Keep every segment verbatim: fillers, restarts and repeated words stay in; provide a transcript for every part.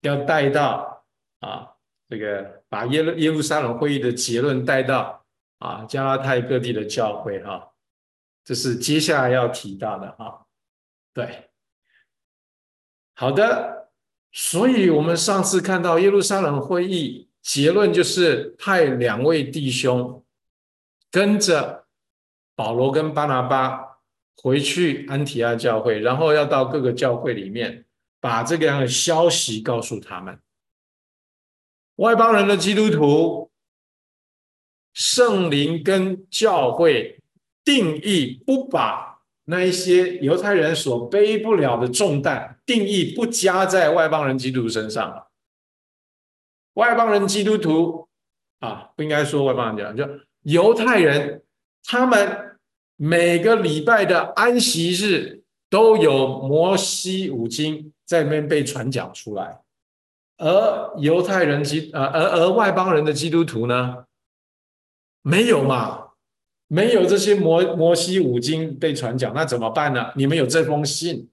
要带到啊，这个把耶路耶路撒冷会议的结论带到啊加拉太各地的教会哈、啊，这是接下来要提到的哈、啊。对，好的，所以我们上次看到耶路撒冷会议结论就是派两位弟兄跟着保罗跟巴拿巴回去安提阿教会，然后要到各个教会里面把这个样的消息告诉他们。外邦人的基督徒，圣灵跟教会定义不把那一些犹太人所背不了的重担定义不加在外邦人基督徒身上。外邦人基督徒啊，不应该说外邦人讲，就犹太人，他们每个礼拜的安息日都有摩西五经在那边被传讲出来，而犹太人基呃而而外邦人的基督徒呢，没有嘛，没有这些摩摩西五经被传讲，那怎么办呢？你们有这封信，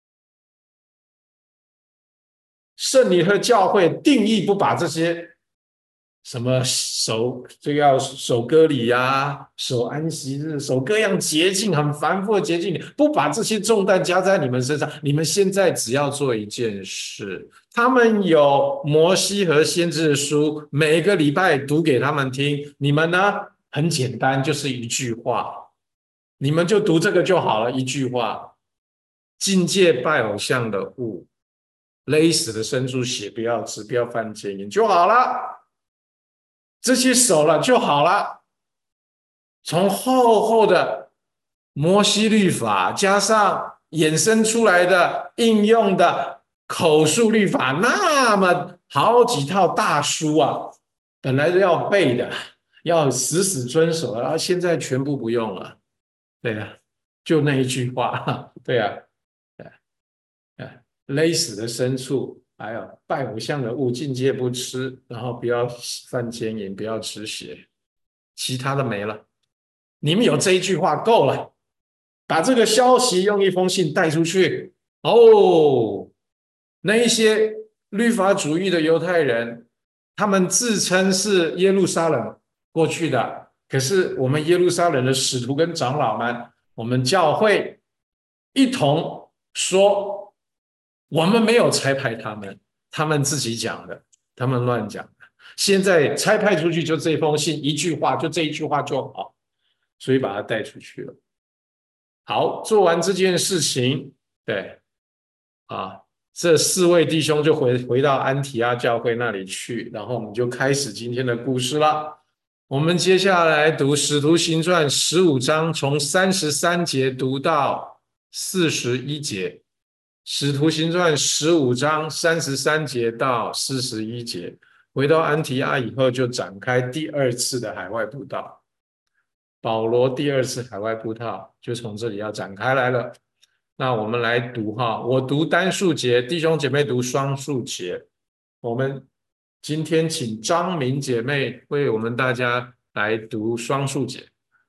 圣灵和教会定义不把这些什么守这个要守割礼呀、啊，守安息日，守各样洁净很繁复的洁净，不把这些重担加在你们身上。你们现在只要做一件事，他们有摩西和先知的书，每个礼拜读给他们听。你们呢，很简单，就是一句话，你们就读这个就好了，一句话：境界拜偶像的物，勒死的牲畜血不要吃，不要犯奸淫就好了。这些守了就好了。从厚厚的摩西律法加上衍生出来的应用的口述律法，那么好几套大书啊，本来都要背的，要死死遵守，然后现在全部不用了。对呀、啊，就那一句话，对呀、啊，勒死的牲畜，还有拜偶像的物，境界不吃，然后不要犯奸淫，不要吃血，其他的没了。你们有这一句话够了，把这个消息用一封信带出去。哦，那一些律法主义的犹太人，他们自称是耶路撒冷过去的，可是我们耶路撒冷的使徒跟长老们，我们教会一同说，我们没有差派他们，他们自己讲的，他们乱讲的。现在差派出去就这封信，一句话，就这一句话就好，所以把他带出去了。好，做完这件事情，对啊，这四位弟兄就回回到安提阿教会那里去，然后我们就开始今天的故事了。我们接下来读《使徒行传》十五章，从三十三节读到四十一节。《使徒行传》十五章三十三节到四十一节，回到安提阿以后，就展开第二次的海外布道。保罗第二次海外布道就从这里要展开来了。那我们来读哈，我读单数节，弟兄姐妹读双数节。我们今天请张明姐妹为我们大家来读双数节。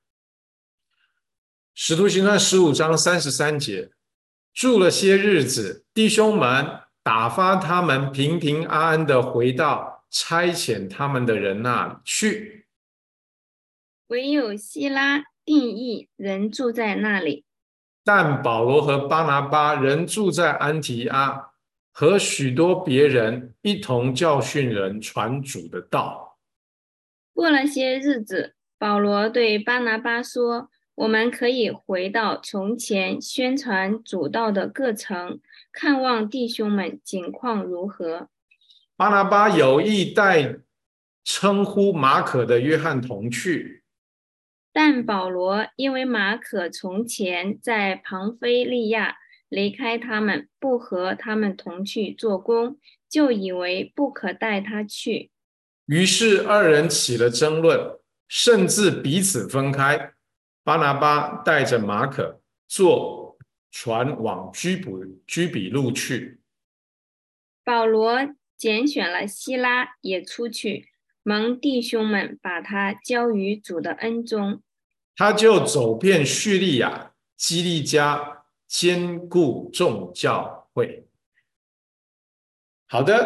使徒行传十五章三十三节，住了些日子，弟兄们打发他们平平安安的回到差遣他们的人那里去。 唯有希拉定义人住在那里。 但保罗和巴拿巴仍住在安提阿，和许多别人一同教训人传主的道。 过了些日子，保罗对巴拿巴说，我们可以回到从前宣传主道的各城，看望弟兄们景况如何。 巴拿巴有意带称呼马可的约翰同去， 但保罗因为马可从前在庞菲利亚离开他们，不和他们同去做工，就以为不可带他去。 于是二人起了争论，甚至彼此分开。巴拿巴带着马可坐船往居比居比路去， 保罗拣选了希拉也出去，蒙弟兄们把他交于主的恩中。 他就走遍叙利亚、基利家，兼顾众教会。好的，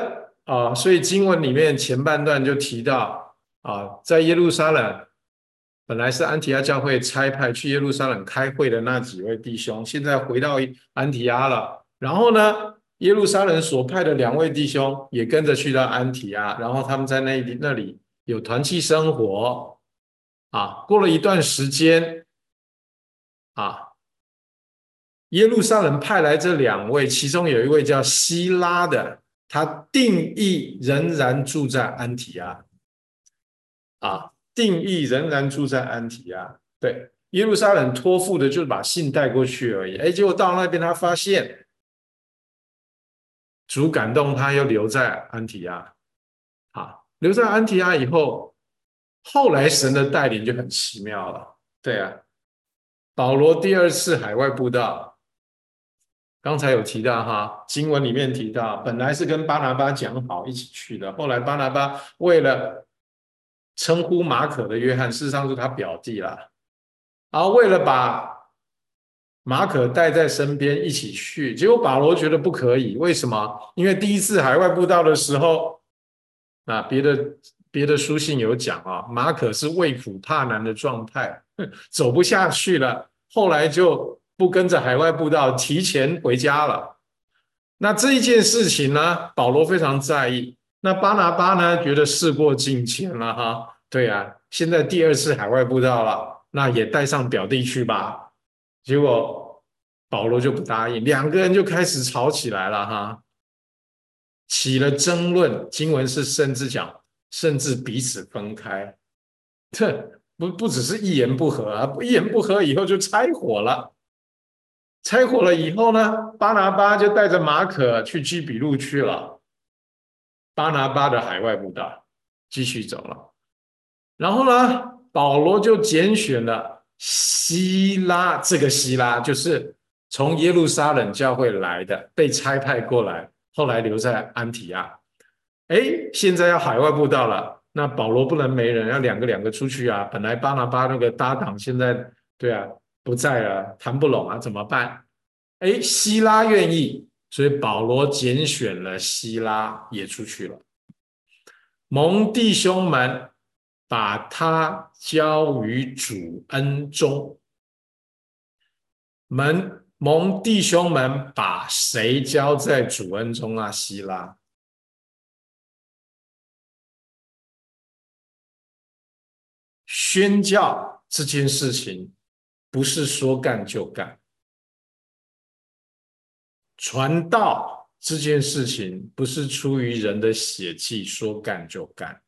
啊，所以经文里面前半段就提到啊，在耶路撒冷本来是安提阿教会差派去耶路撒冷开会的那几位弟兄，现在回到安提阿了。然后呢，耶路撒冷所派的两位弟兄也跟着去到安提阿，然后他们在那里那里有团契生活啊。过了一段时间啊，耶路撒冷派来这两位，其中有一位叫希拉的，他定义仍然住在安提阿啊，定义仍然住在安提阿。对，耶路撒冷托付的就是把信带过去而已。哎，结果到那边他发现主感动他，又留在安提阿啊，留在安提阿以后，后来神的带领就很奇妙了。对啊，保罗第二次海外布道。刚才有提到哈，经文里面提到，本来是跟巴拿巴讲好一起去的，后来巴拿巴为了称呼马可的约翰，事实上是他表弟啦，然后为了把马可带在身边一起去，结果保罗觉得不可以，为什么？因为第一次海外布道的时候，啊，别的别的书信有讲啊，马可是畏苦怕难的状态，走不下去了，后来就不跟着海外布道，提前回家了。那这一件事情呢，保罗非常在意。那巴拿巴呢，觉得事过境迁了哈，对啊，现在第二次海外布道了，那也带上表弟去吧。结果保罗就不答应，两个人就开始吵起来了哈，起了争论。经文是甚至讲，甚至彼此分开。这不不只是一言不合啊，一言不合以后就拆伙了。拆伙了以后呢，巴拿巴就带着马可去基比路去了。巴拿巴的海外布道继续走了，然后呢，保罗就拣选了希拉，这个希拉就是从耶路撒冷教会来的，被差派过来，后来留在安提阿。哎，现在要海外布道了，那保罗不能没人，要两个两个出去啊。本来巴拿巴那个搭档现在对啊不在了，谈不拢啊，怎么办？哎，希拉愿意，所以保罗拣选了希拉也出去了。蒙弟兄们把他交于主恩中。蒙蒙弟兄们把谁交在主恩中啊？希拉。宣教这件事情不是说干就干，传道这件事情不是出于人的血气，说干就干，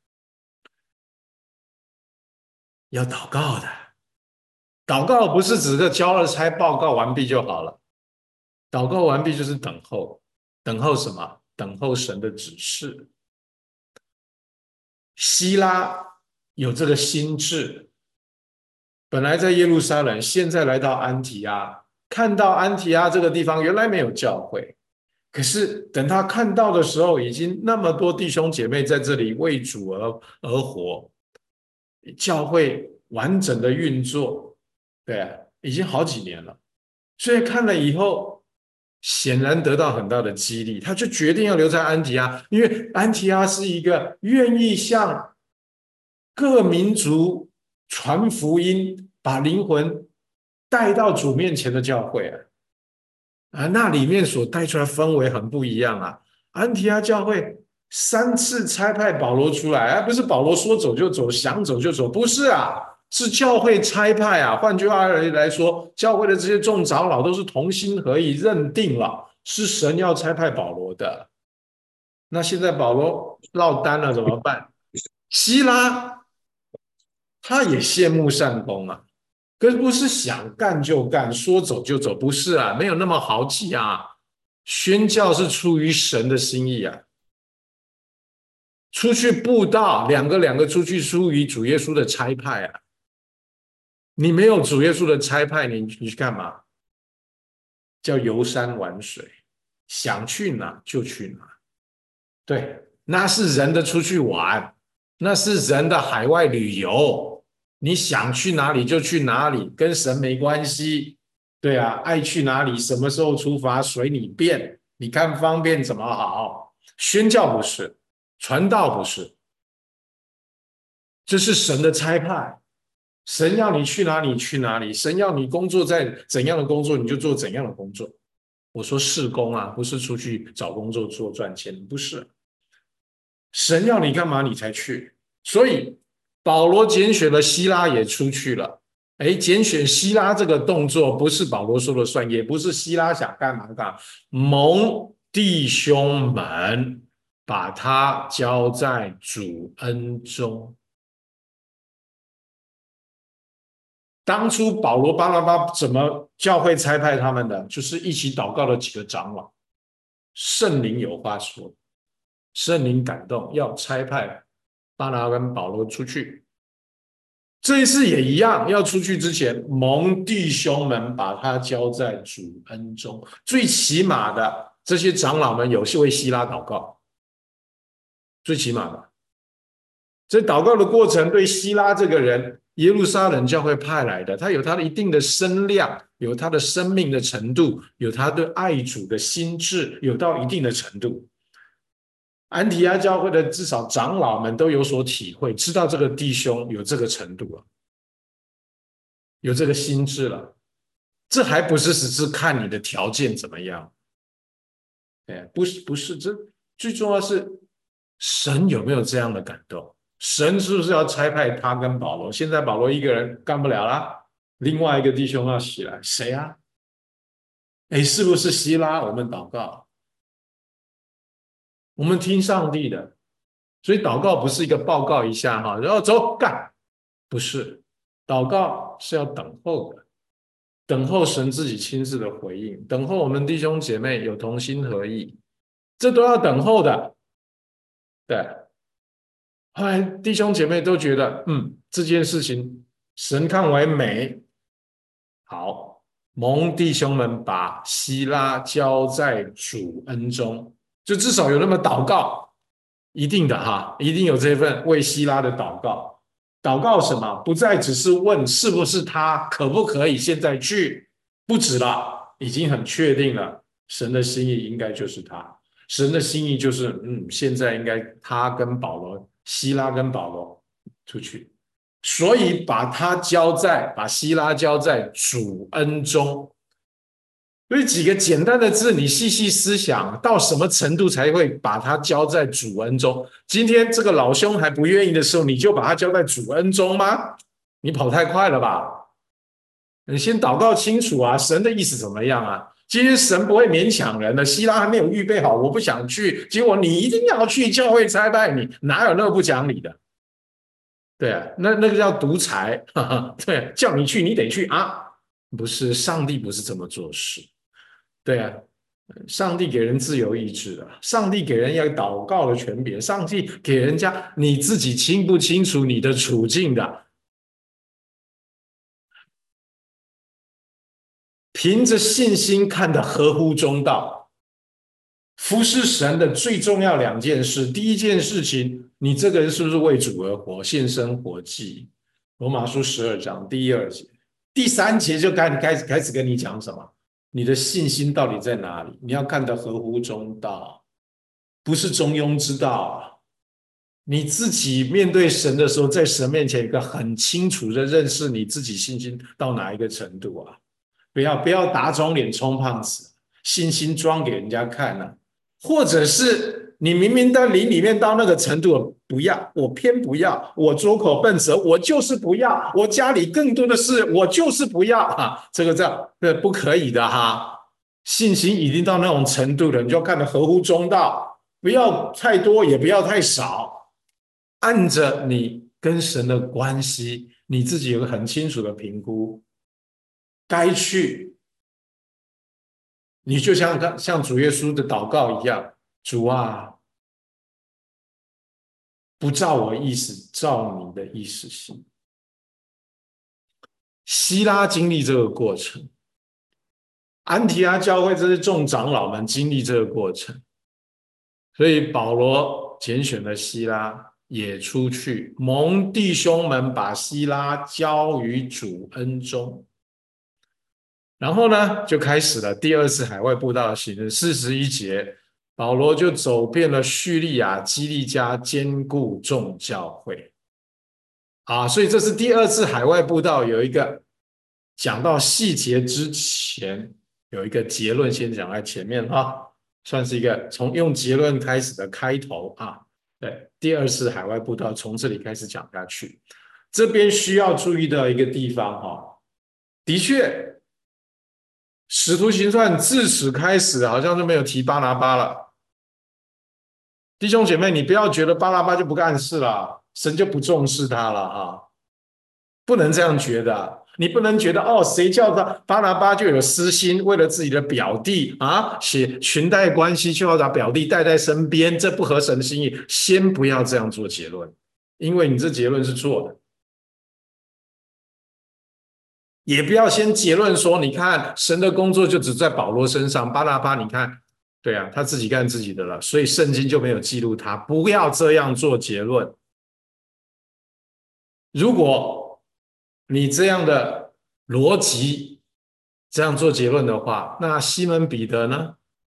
要祷告的。祷告不是只是交了差报告完毕就好了，祷告完毕就是等候，等候什么？等候神的指示。希拉有这个心智，本来在耶路撒冷，现在来到安提阿，看到安提阿这个地方原来没有教会，可是等他看到的时候，已经那么多弟兄姐妹在这里为主而而活，教会完整的运作，对啊，已经好几年了。所以看了以后，显然得到很大的激励，他就决定要留在安提阿，因为安提阿是一个愿意向各民族传福音，把灵魂带到主面前的教会啊。啊，那里面所带出来氛围很不一样啊。安提阿教会三次差派保罗出来，而不是保罗说走就走，想走就走，不是啊，是教会差派啊。换句话来说，教会的这些众长老都是同心合意，认定了是神要差派保罗的。那现在保罗落单了怎么办？希拉他也羡慕善功啊。可是不是想干就干，说走就走，不是啊，没有那么豪气啊。宣教是出于神的心意啊，出去布道，两个两个出去，出于主耶稣的差派啊。你没有主耶稣的差派，你你去干嘛？叫游山玩水，想去哪就去哪。对，那是人的出去玩，那是人的海外旅游。你想去哪里就去哪里，跟神没关系。对啊，爱去哪里，什么时候出发，随你便，你看方便怎么好。宣教不是， 传道不是，这是神的差派。神要你去哪里去哪里，神要你工作在怎样的工作你就做怎样的工作。我说事工啊，不是出去找工作做赚钱，不是。神要你干嘛你才去。所以保罗拣选了希拉也出去了。哎，拣选希拉这个动作不是保罗说了算，也不是希拉想干嘛干嘛，蒙弟兄们把他交在主恩中。当初保罗巴拿巴怎么教会差派他们的，就是一起祷告的几个长老，圣灵有话说，圣灵感动要差派巴拿跟保罗出去。这一次也一样，要出去之前，蒙弟兄们把他交在主恩中。最起码的，这些长老们有为希拉祷告，最起码的。这祷告的过程，对希拉这个人，耶路撒冷教会派来的，他有他的一定的声量，有他的生命的程度，有他对爱主的心智，有到一定的程度。安提阿教会的至少长老们都有所体会，知道这个弟兄有这个程度了，有这个心智了。这还不是只是看你的条件怎么样，哎，不是不是，这最重要是神有没有这样的感动？神是不是要差派他跟保罗？现在保罗一个人干不了啦，另外一个弟兄要起来，谁啊？哎，是不是希拉？我们祷告，我们听上帝的，所以祷告不是一个报告一下哈，然后走干，不是，祷告是要等候的，等候神自己亲自的回应，等候我们弟兄姐妹有同心合意，这都要等候的，对。后来弟兄姐妹都觉得，嗯，这件事情神看为美，好，蒙弟兄们把希拉交在主恩中，就至少有那么祷告，一定的哈，一定有这份为希拉的祷告。祷告什么？不再只是问是不是他，可不可以现在去，不止了，已经很确定了，神的心意应该就是他，神的心意就是，嗯，现在应该他跟保罗。希拉跟保罗出去，所以把他交在把希拉交在主恩中。所以几个简单的字，你细细思想，到什么程度才会把他交在主恩中？今天这个老兄还不愿意的时候，你就把他交在主恩中吗？你跑太快了吧？你先祷告清楚啊，神的意思怎么样啊？今天神不会勉强人的，希拉还没有预备好，我不想去，结果你一定要去，教会差派你，哪有那么不讲理的？对啊，那那个叫独裁，哈哈，对，叫你去你得去啊，不是，上帝不是这么做事，对啊，上帝给人自由意志的，上帝给人要祷告的权柄，上帝给人家你自己清不清楚你的处境的。凭着信心看得合乎中道，服侍神的最重要两件事。第一件事情，你这个人是不是为主而活，献身活祭？罗马书十二章第二节，第三节就开开始开始跟你讲什么？你的信心到底在哪里？你要看得合乎中道，不是中庸之道。你自己面对神的时候，在神面前有一个很清楚的认识，你自己信心到哪一个程度啊？不要不要打肿脸充胖子，信心装给人家看了、啊，或者是你明明在灵里面到那个程度，不要，我偏不要，我拙口笨舌，我就是不要，我家里更多的事，我就是不要啊，这个这样这不可以的哈。信心已经到那种程度了，你就要看得合乎中道，不要太多，也不要太少，按着你跟神的关系，你自己有个很清楚的评估。该去，你就像像主耶稣的祷告一样，主啊，不照我意思，照你的意思行。希拉经历这个过程，安提阿教会这些众长老们经历这个过程，所以保罗拣选了希拉，也出去，蒙弟兄们把希拉交于主恩中。然后呢，就开始了第二次海外布道的行程。四十一节， 保罗就走遍了叙利亚、基利家，兼顾众教会。啊，所以这是第二次海外布道，有一个讲到细节之前，有一个结论先讲在前面啊，算是一个从用结论开始的开头啊。对，第二次海外布道从这里开始讲下去。这边需要注意的一个地方哈，的确，使徒行传自此开始好像就没有提巴拿巴了。弟兄姐妹，你不要觉得巴拿巴就不干事了，神就不重视他了啊，不能这样觉得。你不能觉得哦，谁叫他巴拿巴就有私心，为了自己的表弟啊，写裙带关系就要把表弟带在身边，这不合神心意。先不要这样做结论，因为你这结论是错的。也不要先结论说，你看神的工作就只在保罗身上，巴拿巴你看，对啊，他自己干自己的了，所以圣经就没有记录他。不要这样做结论。如果你这样的逻辑这样做结论的话，那西门彼得呢？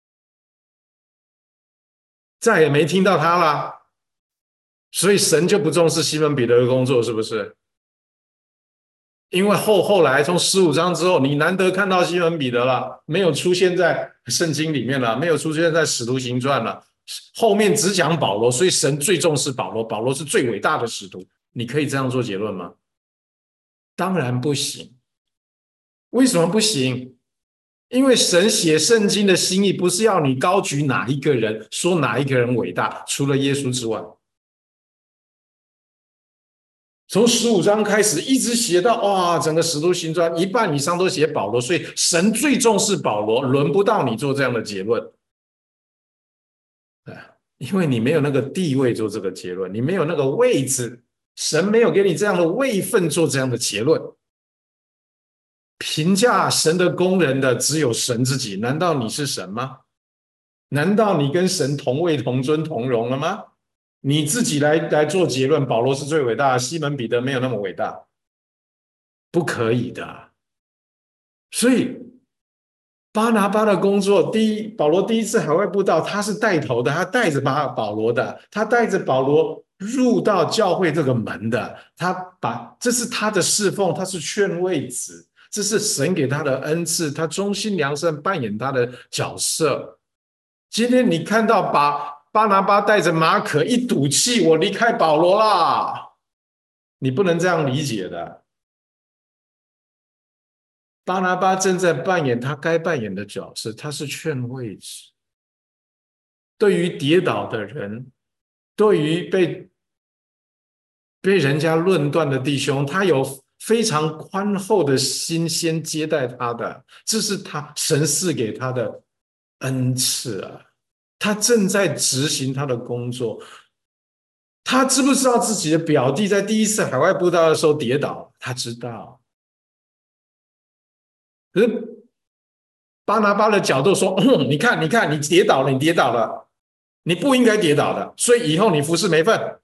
再也没听到他了，所以神就不重视西门彼得的工作，是不是？因为后后来从十五章之后，你难得看到西门彼得了，没有出现在圣经里面了，没有出现在使徒行传了，后面只讲保罗，所以神最重视保罗，保罗是最伟大的使徒。你可以这样做结论吗？当然不行。为什么不行？因为神写圣经的心意不是要你高举哪一个人，说哪一个人伟大，除了耶稣之外。从十五章开始，一直写到哇，整个使徒行传一半以上都写保罗，所以神最重视保罗，轮不到你做这样的结论。因为你没有那个地位做这个结论，你没有那个位置，神没有给你这样的位分做这样的结论。评价神的工人的只有神自己，难道你是神吗？难道你跟神同位同尊同荣了吗？你自己来来做结论，保罗是最伟大的，西门彼得没有那么伟大，不可以的。所以巴拿巴的工作，第一，保罗第一次海外布道，他是带头的，他带着巴保罗的，他带着保罗入到教会这个门的，他把这是他的侍奉，他是劝慰子，这是神给他的恩赐，他忠心良善扮演他的角色。今天你看到把巴拿巴带着马可一赌气，我离开保罗啦，你不能这样理解的。巴拿巴正在扮演他该扮演的角色，他是劝慰子。对于跌倒的人，对于被被人家论断的弟兄，他有非常宽厚的心，先接待他的，这是他神赐给他的恩赐啊。他正在执行他的工作。他知不知道自己的表弟在第一次海外布道的时候跌倒？他知道。可是巴拿巴的角度说：“嗯，你看，你看，你跌倒了，你跌倒了，你不应该跌倒的，所以以后你服侍没份。”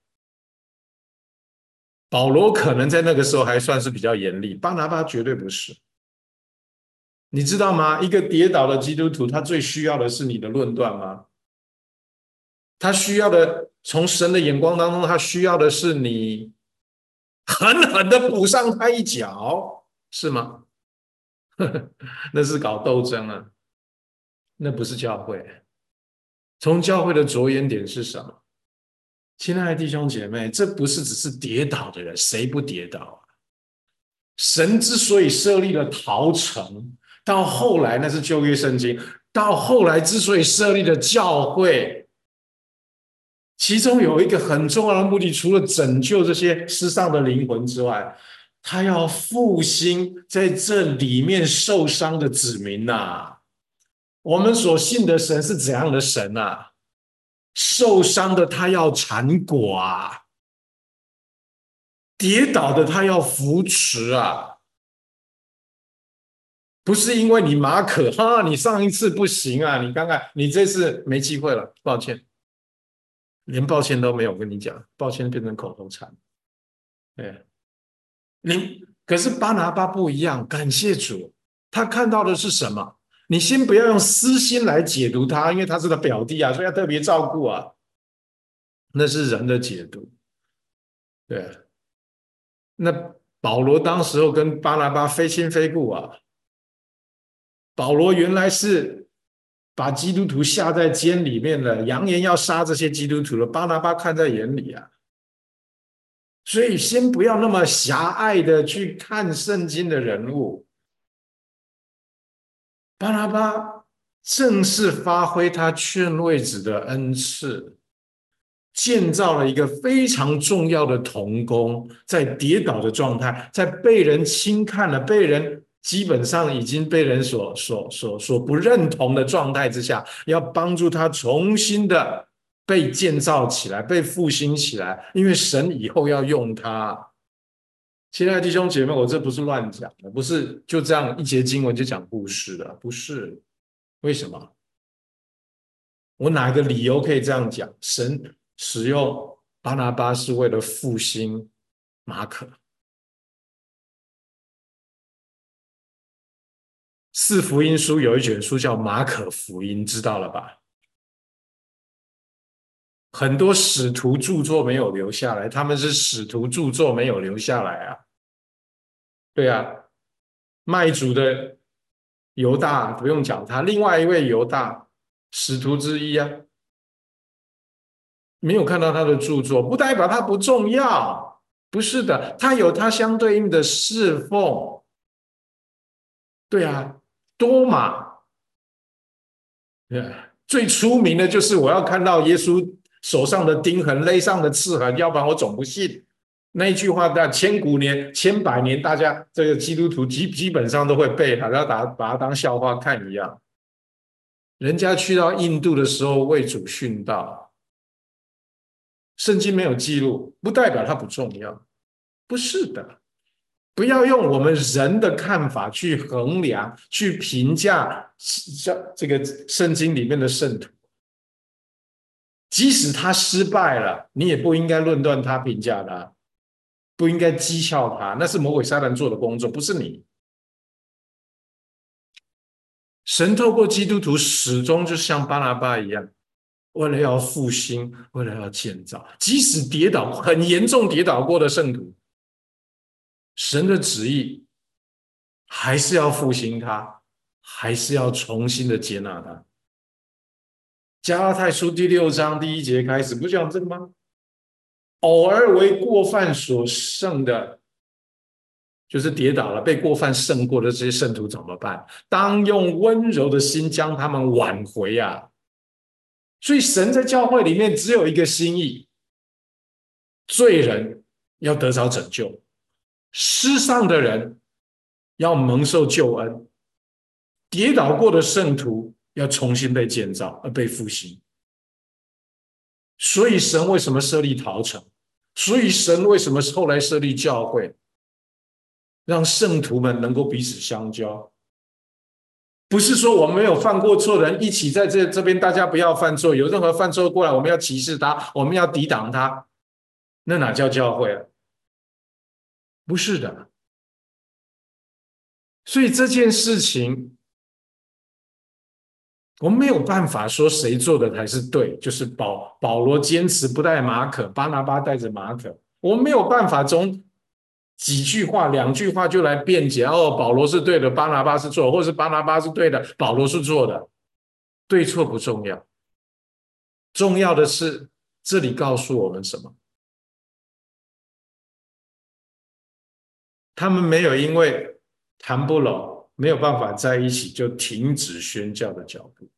保罗可能在那个时候还算是比较严厉，巴拿巴绝对不是。你知道吗？一个跌倒的基督徒，他最需要的是你的论断吗？他需要的，从神的眼光当中，他需要的是你狠狠的补上他一脚，是吗？那是搞斗争啊，那不是教会。从教会的着眼点是什么？亲爱的弟兄姐妹，这不是只是跌倒的人，谁不跌倒啊？神之所以设立了逃城，到后来那是旧约圣经，到后来之所以设立了教会，其中有一个很重要的目的，除了拯救这些失丧的灵魂之外，他要复兴在这里面受伤的子民呐、啊。我们所信的神是怎样的神啊？受伤的他要缠裹啊，跌倒的他要扶持啊，不是因为你马可哈，你上一次不行啊，你看看你这次没机会了，抱歉，连抱歉都没有跟你讲，抱歉变成口头禅。对，你可是巴拿巴不一样，感谢主，他看到的是什么？ 你先不要用私心来解读他，因为他是他表弟啊，所以要特别照顾啊，那是人的解读。对，那保罗当时候跟巴拿巴非亲非故啊，保罗原来是把基督徒下在监里面的，扬言要杀这些基督徒的，巴拿巴看在眼里啊。所以先不要那么狭隘的去看圣经的人物。巴拿巴正是发挥他劝慰子的恩赐，建造了一个非常重要的同工，在跌倒的状态，在被人轻看了、被人基本上已经被人所所所所不认同的状态之下，要帮助他重新的被建造起来、被复兴起来，因为神以后要用他。亲爱的弟兄姐妹，我这不是乱讲的，不是就这样一节经文就讲故事的，不是。为什么？我哪个理由可以这样讲？神使用巴拿巴是为了复兴马可。四福音书有一卷书叫马可福音，知道了吧？很多使徒著作没有留下来，他们是使徒著作没有留下来啊。对啊，卖主的犹大不用讲他，另外一位犹大使徒之一啊，没有看到他的著作，不代表他不重要，不是的，他有他相对应的侍奉。对啊，多马，对，最出名的就是我要看到耶稣手上的钉痕、勒上的刺痕，要不然我总不信。那一句话在千古年、千百年，大家这个基督徒基基本上都会背，好像把把它当笑话看一样。人家去到印度的时候为主殉道，圣经没有记录，不代表它不重要，不是的。不要用我们人的看法去衡量、去评价这个圣经里面的圣徒。即使他失败了，你也不应该论断他、评价他，不应该讥笑他，那是魔鬼撒旦做的工作，不是你。神透过基督徒始终就像巴拿巴一样，为了要复兴，为了要建造，即使跌倒很严重跌倒过的圣徒，神的旨意还是要复兴他，还是要重新的接纳他。加拉太书第六章第一节开始，不讲这个吗？偶尔为过犯所胜的，就是跌倒了被过犯胜过的这些圣徒怎么办？当用温柔的心将他们挽回啊！所以神在教会里面只有一个心意：罪人要得着拯救，失丧的人要蒙受救恩，跌倒过的圣徒要重新被建造而被复兴。所以神为什么设立陶城？所以神为什么后来设立教会，让圣徒们能够彼此相交？不是说我们没有犯过错的人一起在这这边，大家不要犯错，有任何犯错过来，我们要歧视他，我们要抵挡他，那哪叫教会啊？不是的。所以这件事情，我们没有办法说谁做的才是对，就是保保罗坚持不带马可，巴拿巴带着马可，我们没有办法从几句话、两句话就来辩解哦，保罗是对的，巴拿巴是错的，或是巴拿巴是对的，保罗是错的，对错不重要，重要的是这里告诉我们什么？他们没有因为谈不拢，没有办法在一起就停止宣教的脚步。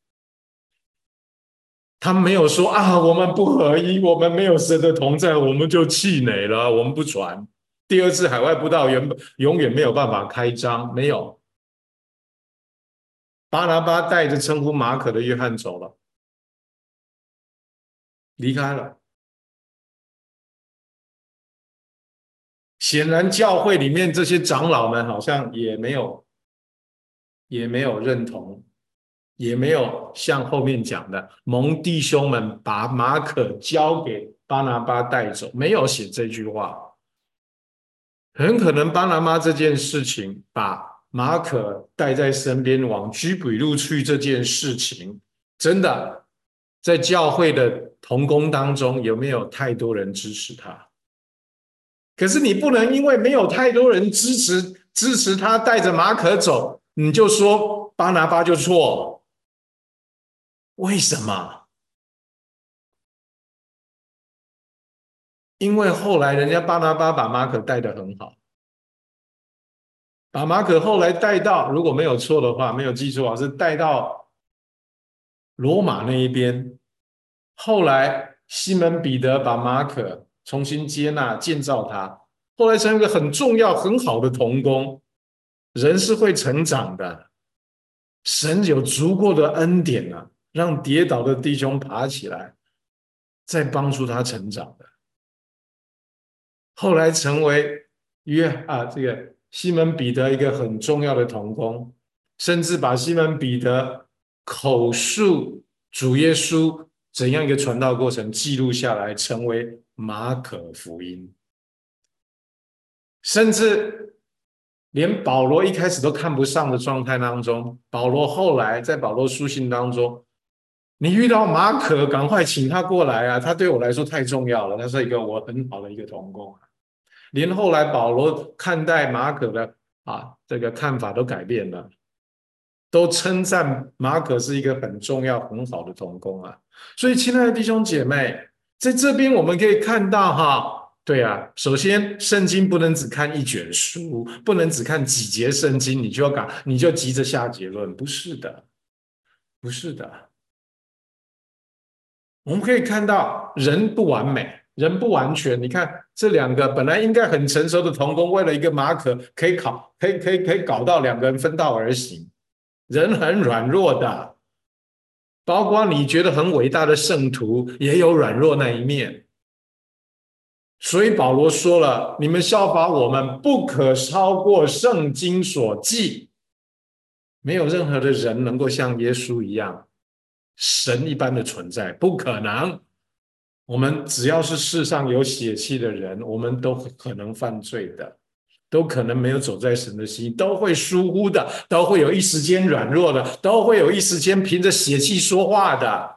他们没有说啊，我们不合一，我们没有神的同在，我们就气馁了，我们不传。第二次海外布道原永远没有办法开张，没有。巴拿巴带着称呼马可的约翰走了，离开了。显然，教会里面这些长老们好像也没有，也没有认同，也没有像后面讲的蒙弟兄们把马可交给巴拿巴带走，没有写这句话。很可能巴拿巴这件事情把马可带在身边往居比路去这件事情，真的在教会的同工当中有没有太多人支持他？可是你不能因为没有太多人支持支持他带着马可走，你就说巴拿巴就错，为什么？因为后来人家巴拿巴把马可带得很好，把马可后来带到，如果没有错的话，没有记错是带到罗马那一边。后来西门彼得把马可重新接纳建造他，后来成为一个很重要很好的同工。人是会成长的，神有足够的恩典啊，让跌倒的弟兄爬起来，再帮助他成长的。后来成为约啊这个西门彼得一个很重要的同工，甚至把西门彼得口述主耶稣怎样一个传道过程记录下来，成为马可福音。甚至连保罗一开始都看不上的状态当中，保罗后来在保罗书信当中，你遇到马可，赶快请他过来啊！他对我来说太重要了，他是一个我很好的一个同工。连后来保罗看待马可的啊这个看法都改变了，都称赞马可是一个很重要很好的同工啊。所以亲爱的弟兄姐妹，在这边我们可以看到哈，对啊，首先圣经不能只看一卷书，不能只看几节圣经，你就要赶你就急着下结论，不是的，不是的。我们可以看到人不完美，人不完全。你看这两个本来应该很成熟的同工，为了一个马可，可以考，可以可以可以搞到两个人分道而行。人很软弱的，包括你觉得很伟大的圣徒，也有软弱那一面。所以保罗说了：“你们效法我们，不可超过圣经所记。没有任何的人能够像耶稣一样，神一般的存在，不可能。我们只要是世上有血气的人，我们都可能犯罪的，都可能没有走在神的心，都会疏忽的，都会有一时间软弱的，都会有一时间凭着血气说话的。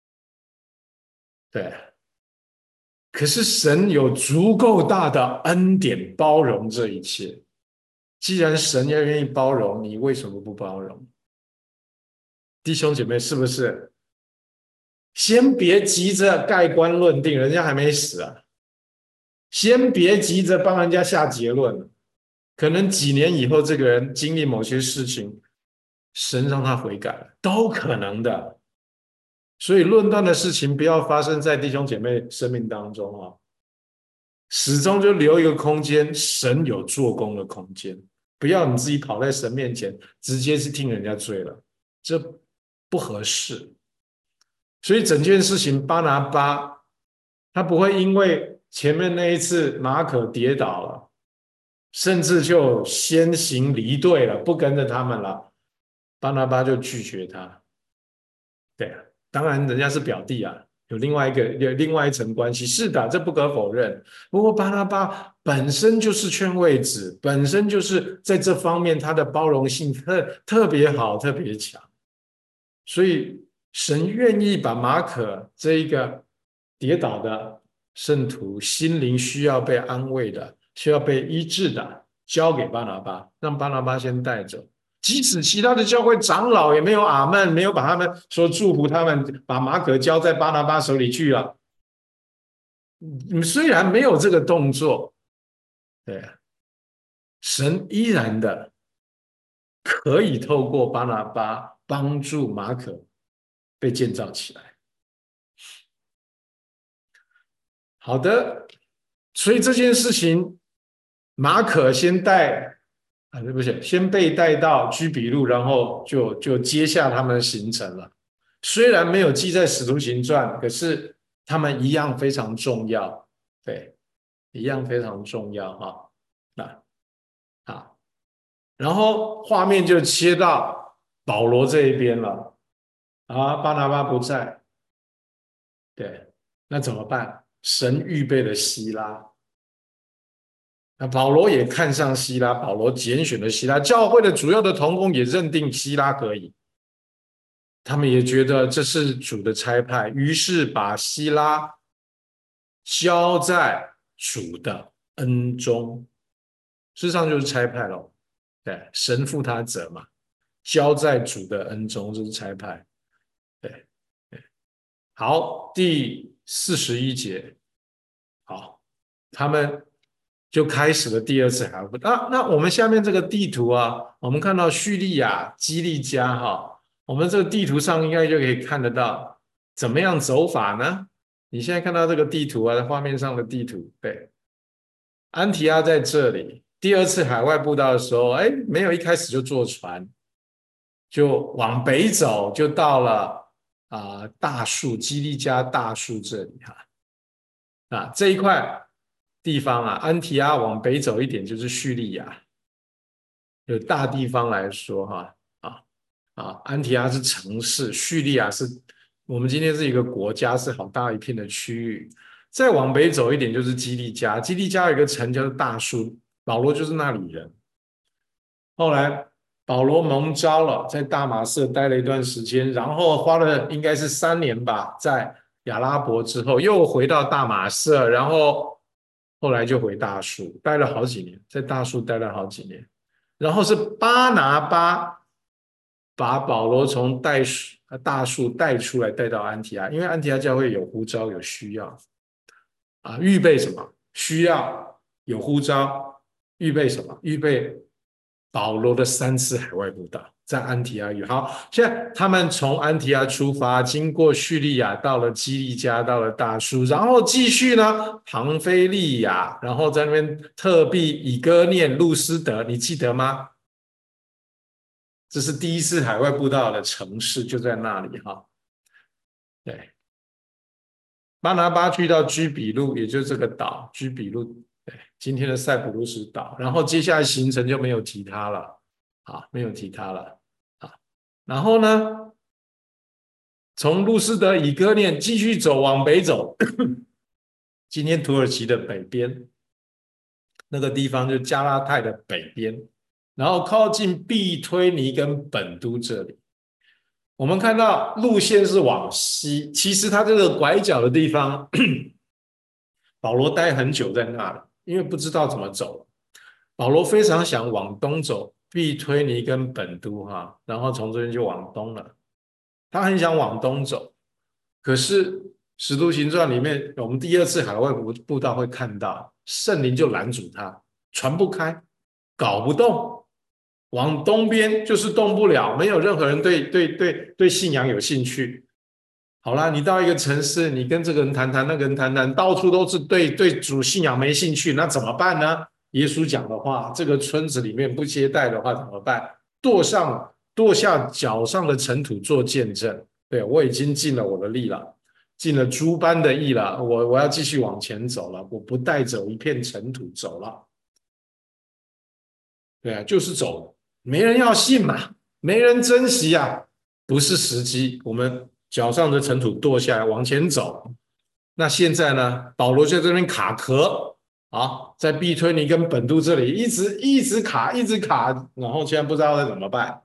对，可是神有足够大的恩典包容这一切。既然神也愿意包容，你为什么不包容？弟兄姐妹，是不是？先别急着盖棺论定，人家还没死啊！先别急着帮人家下结论，可能几年以后，这个人经历某些事情，神让他悔改了，都可能的。所以论断的事情不要发生在弟兄姐妹生命当中啊，始终就留一个空间，神有做工的空间，不要你自己跑在神面前，直接是听人家罪了，这不合适。所以整件事情，巴拿巴他不会因为前面那一次马可跌倒了，甚至就先行离队了，不跟着他们了，巴拿巴就拒绝他。对啊，当然人家是表弟啊，有另外一个有另外一层关系，是的，这不可否认。不过巴拿巴本身就是劝慰子，本身就是在这方面他的包容性特特别好，特别强，所以神愿意把马可这一个跌倒的圣徒，心灵需要被安慰的，需要被医治的，交给巴拿巴，让巴拿巴先带走。即使其他的教会长老也没有阿们，没有把他们说祝福他们，把马可交在巴拿巴手里去了。虽然没有这个动作，对，神依然的可以透过巴拿巴帮助马可被建造起来。好的，所以这件事情，马可先带啊，对不起，先被带到居比路，然后就就接下他们的行程了。虽然没有记在使徒行传，可是他们一样非常重要，对，一样非常重要哈。那好，然后画面就切到保罗这一边了啊，巴拿巴不在，对，那怎么办？神预备了希拉， 那保罗也看上希拉，保罗拣选了希拉，教会的主要的同工也认定希拉可以，他们也觉得这是主的差派，于是把希拉交在主的恩中，事实上就是差派咯，对，神负他责嘛，交在主的恩中，这是差派。对，对，好，第四十一节，好，他们就开始了第二次海会。那那我们下面这个地图啊，我们看到叙利亚、基利家哈，我们这个地图上应该就可以看得到怎么样走法呢？你现在看到这个地图啊，画面上的地图，对，安提阿在这里。第二次海外布道的时候，哎，没有一开始就坐船，就往北走，就到了啊、呃、大树基利家大树这里哈。啊，这一块地方啊，安提阿往北走一点就是叙利亚，有大地方来说哈啊啊，安提阿是城市，叙利亚是我们今天是一个国家，是好大一片的区域。再往北走一点就是基利家，基利家有一个城叫做大树，保罗就是那里人。后来保罗蒙召了，在大马色待了一段时间，然后花了应该是三年吧，在亚拉伯之后又回到大马色，然后后来就回大树，待了好几年，在大树待了好几年。然后是巴拿巴把保罗从带大树带出来，带到安提阿，因为安提阿教会有呼召，有需要啊，预备什么？需要有呼召，预备什么？预备保罗的三次海外布道，在安提阿语。好，现在他们从安提阿出发，经过叙利亚，到了基利家，到了大树，然后继续呢，庞菲利亚，然后在那边特庇、以哥念、路斯德，你记得吗？这是第一次海外布道的城市，就在那里哈。对，巴拿巴去到居比路，也就是这个岛，居比路，对，今天的塞浦路斯岛。然后接下来行程就没有提他了，啊，没有提他了，啊。然后呢，从路斯德以哥念继续走往北走，今天土耳其的北边那个地方，就加拉太的北边。然后靠近庇推尼跟本都这里，我们看到路线是往西，其实它这个拐角的地方，保罗待很久在那里，因为不知道怎么走。保罗非常想往东走，庇推尼跟本都哈，然后从这边就往东了。他很想往东走，可是《使徒行传》里面，我们第二次海外布道会看到，圣灵就拦阻他，传不开，搞不动。往东边就是动不了，没有任何人对对对对信仰有兴趣。好啦，你到一个城市，你跟这个人谈谈，那个人谈谈，到处都是对对主信仰没兴趣，那怎么办呢？耶稣讲的话，这个村子里面不接待的话怎么办？跺上跺下脚上的尘土做见证。对，我已经尽了我的力了，尽了诸般的义了，我我要继续往前走了，我不带走一片尘土走了。对啊，就是走，没人要信嘛，没人珍惜啊，不是时机。我们脚上的尘土跺下来，往前走。那现在呢？保罗在这边卡壳啊，在庇推尼跟本都这里一直一直卡，一直卡，然后现在不知道该怎么办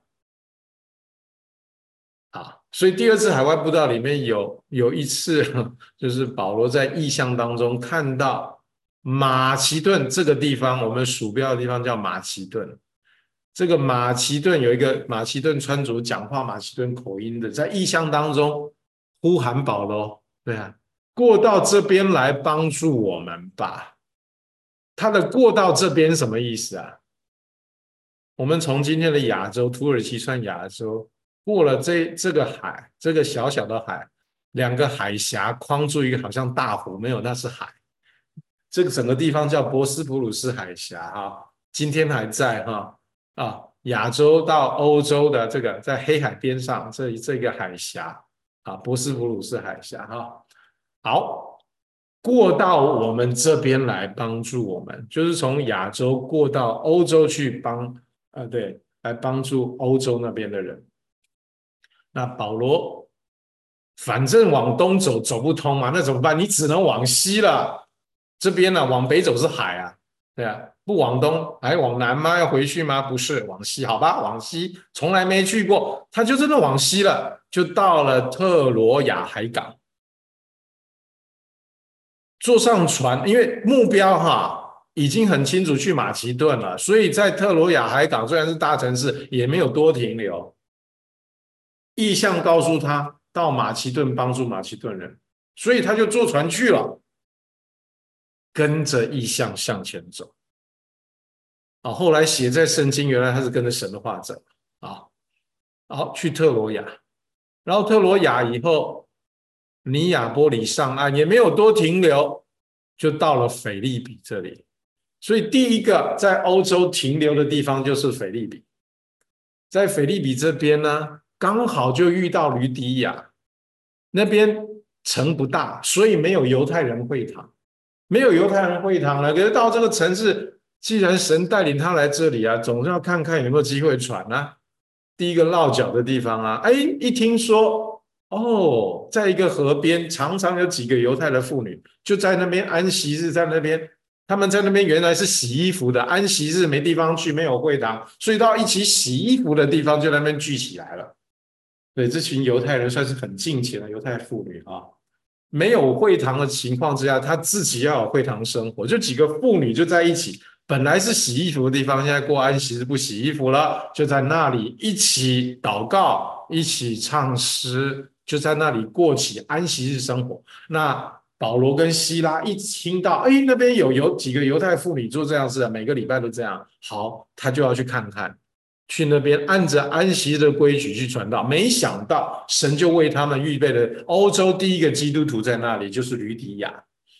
啊。所以第二次海外布道里面有有一次，就是保罗在异象当中看到马其顿这个地方，我们鼠标的地方叫马其顿。这个马其顿有一个马其顿川族讲话马其顿口音的，在异象当中呼喊保罗，对啊，过到这边来帮助我们吧。他的过到这边什么意思啊？我们从今天的亚洲，土耳其算亚洲，过了这这个海，这个小小的海，两个海峡框住一个好像大湖，没有，那是海。这个整个地方叫博斯普鲁斯海峡哈，今天还在哈。啊，亚洲到欧洲的这个在黑海边上，这这个海峡啊，博斯普鲁斯海峡哈，好，过到我们这边来帮助我们，就是从亚洲过到欧洲去帮，呃，对，来帮助欧洲那边的人。那保罗反正往东走走不通嘛，那怎么办？你只能往西了。这边呢、啊，往北走是海啊，对啊。 不往东还往南吗？要回去吗？不是，往西，好吧，往西，从来没去过，他就真的往西了，就到了特罗亚海港。坐上船，因为目标哈已经很清楚去马其顿了，所以在特罗亚海港虽然是大城市，也没有多停留。意象告诉他到马其顿帮助马其顿人，所以他就坐船去了，跟着意象向前走。啊，后来写在圣经，原来他是跟着神的话走啊。好，去特罗亚，然后特罗亚以后，尼亚波里上岸，也没有多停留，就到了腓利比这里。所以第一个在欧洲停留的地方就是腓利比。在腓利比这边呢，刚好就遇到吕底亚，那边城不大，所以没有犹太人会堂，没有犹太人会堂了。可是到这个城市，既然神带领他来这里啊，总是要看看有没有机会传啊。第一个落脚的地方啊，哎，一听说哦，在一个河边，常常有几个犹太的妇女就在那边安息日，在那边他们在那边原来是洗衣服的，安息日没地方去，没有会堂，所以到一起洗衣服的地方就在那边聚起来了。对，这群犹太人算是很敬虔的犹太妇女啊。没有会堂的情况之下，他自己要有会堂生活，就几个妇女就在一起，本来是洗衣服的地方，现在过安息日不洗衣服了，就在那里一起祷告，一起唱诗，就在那里过起安息日生活。那保罗跟希拉一听到，哎，那边有有几个犹太妇女做这样事，每个礼拜都这样，好，他就要去看看。去那边按着安息日的规矩去传道，没想到神就为他们预备了欧洲第一个基督徒在那里，就是吕底亚。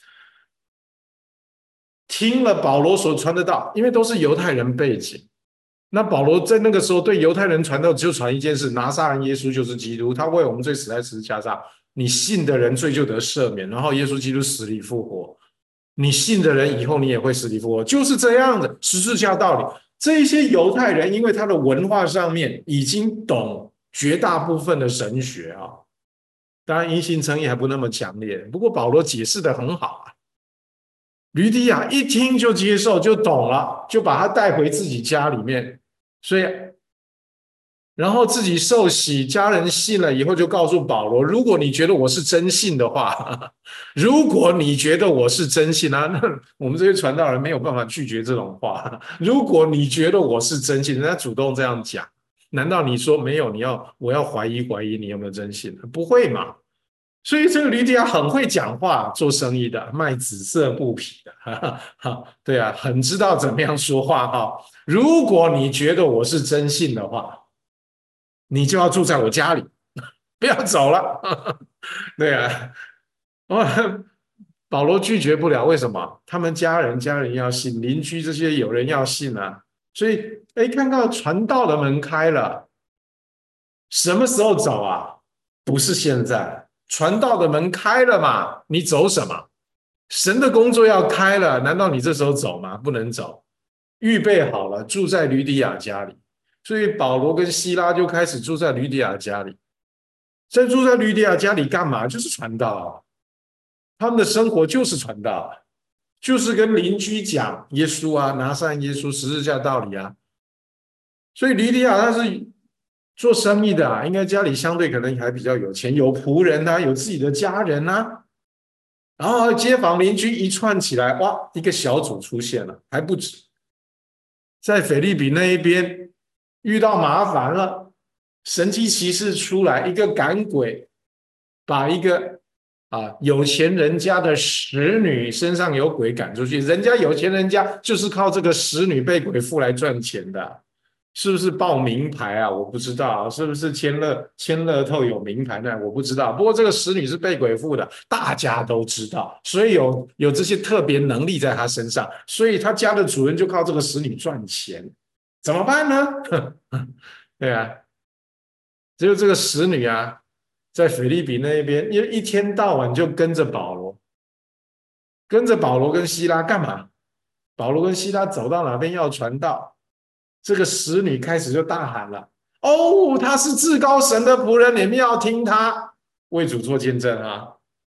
听了保罗所传的道，因为都是犹太人背景，那保罗在那个时候对犹太人传道，就传一件事：拿撒勒耶稣就是基督，他为我们罪死在十字架上，你信的人罪就得赦免，然后耶稣基督死里复活，你信的人以后你也会死里复活，就是这样的十字架道理。这些犹太人因为他的文化上面已经懂绝大部分的神学啊，当然因信称义还不那么强烈，不过保罗解释的很好啊。吕底亚一听就接受，就懂了，就把他带回自己家里面，所以然后自己受洗，家人信了以后，就告诉保罗：如果你觉得我是真信的话，如果你觉得我是真信啊，那我们这些传道人没有办法拒绝这种话。如果你觉得我是真信，人家主动这样讲，难道你说没有？你要我要怀疑怀疑你有没有真信？不会嘛？所以这个吕底亚很会讲话，做生意的，卖紫色布匹的，哈哈，对啊，很知道怎么样说话哈。如果你觉得我是真信的话，你就要住在我家里，不要走了。对啊，保罗拒绝不了，为什么？他们家人家人要信，邻居这些有人要信啊，所以哎，看到传道的门开了，什么时候走啊？不是现在，传道的门开了嘛，你走什么？神的工作要开了，难道你这时候走吗？不能走，预备好了，住在吕底亚家里。所以保罗跟希拉就开始住在吕底亚家里，在住在吕底亚家里干嘛？就是传道啊，他们的生活就是传道啊，就是跟邻居讲耶稣啊，拿撒勒耶稣十字架道理啊。所以吕底亚他是做生意的啊，应该家里相对可能还比较有钱，有仆人啊，有自己的家人啊。然后街坊邻居一串起来，哇，一个小组出现了，还不止。在腓立比那一边遇到麻烦了，神迹奇事出来，一个赶鬼把一个啊有钱人家的使女身上有鬼赶出去，人家有钱人家就是靠这个使女被鬼附来赚钱的。是不是报名牌啊？我不知道，是不是签乐签乐透有名牌呢？我不知道。不过这个使女是被鬼附的，大家都知道，所以有有这些特别能力在她身上，所以他家的主人就靠这个使女赚钱，怎么办呢？对啊，只有这个使女啊，在腓立比那边，因为一天到晚就跟着保罗，跟着保罗跟希拉干嘛？保罗跟希拉走到哪边要传道。这个使女开始就大喊了：哦，他是至高神的仆人，你们要听他为主做见证啊！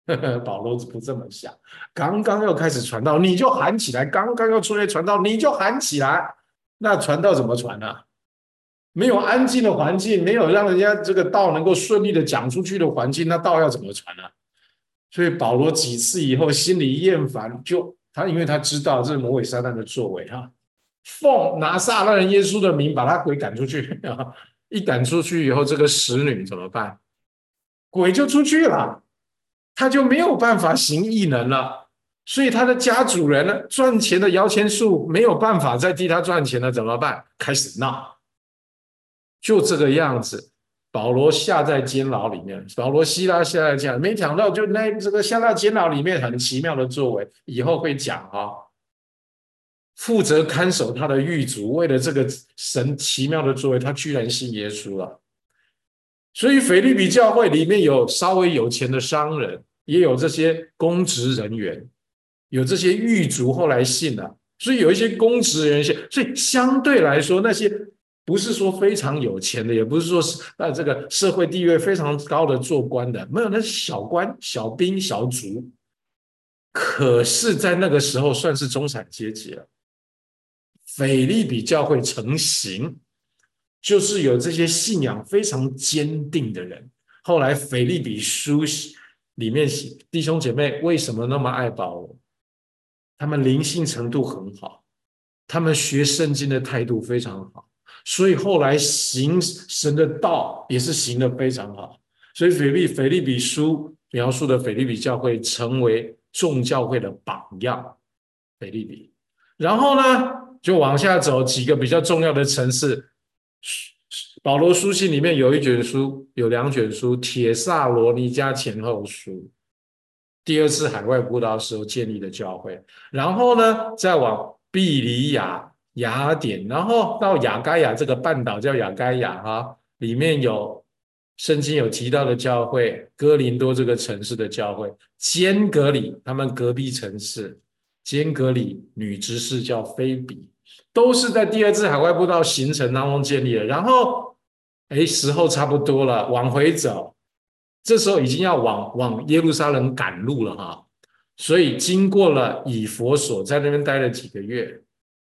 保罗不这么想，刚刚要开始传道，你就喊起来；刚刚要出来传道，你就喊起来。那传道怎么传呢、啊？没有安静的环境，没有让人家这个道能够顺利的讲出去的环境，那道要怎么传呢、啊？所以保罗几次以后心里厌烦，就他因为他知道这是魔鬼撒旦的作为哈，奉拿撒勒人耶稣的名把他鬼赶出去啊！一赶出去以后，这个使女怎么办？鬼就出去了。他就没有办法行异能了，所以他的家主人呢，赚钱的摇钱树没有办法再替他赚钱了，怎么办？开始闹，就这个样子。保罗下在监牢里面，保罗希拉下在监牢，没想到就那这个下到监牢里面很奇妙的作为，以后会讲啊、哦。负责看守他的狱卒，为了这个神奇妙的作为，他居然信耶稣了。所以腓立比教会里面有稍微有钱的商人，也有这些公职人员，有这些狱卒后来信了，所以有一些公职人员信，所以相对来说，那些不是说非常有钱的，也不是说是呃这个社会地位非常高的做官的，没有，那是小官、小兵、小卒。可是，在那个时候算是中产阶级了。腓立比教会成型，就是有这些信仰非常坚定的人。后来腓立比书里面弟兄姐妹为什么那么爱保罗？他们灵性程度很好，他们学圣经的态度非常好，所以后来行神的道也是行得非常好。所以腓立腓立比书描述的腓立比教会成为众教会的榜样。腓立比，然后呢，就往下走几个比较重要的城市。保罗书信里面有一卷书，有两卷书，帖撒罗尼迦前后书，第二次海外布道时候建立的教会。然后呢，再往庇里亚、雅典，然后到亚该亚这个半岛叫亚该亚哈，里面有圣经有提到的教会，哥林多这个城市的教会，坚革里他们隔壁城市，坚革里女执事叫菲比，都是在第二次海外布道行程当中建立的。然后，哎，时候差不多了，往回走，这时候已经要往往耶路撒冷赶路了哈。所以经过了以弗所，在那边待了几个月，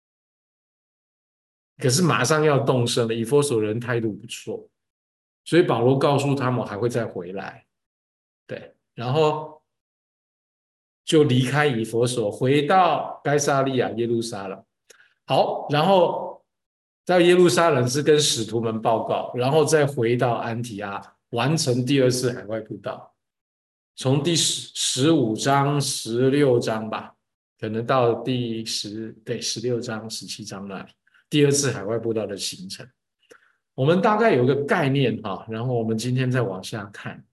可是马上要动身了。以弗所人态度不错，所以保罗告诉他们还会再回来，对，然后就离开以弗所，回到该撒利亚、耶路撒冷。好，然后在耶路撒冷是跟使徒们报告，然后再回到安提阿，完成第二次海外布道。从第十十五章、十六章吧，可能到第十对十六章、十七章那里，第二次海外布道的行程，我们大概有个概念哈。然后我们今天再往下看。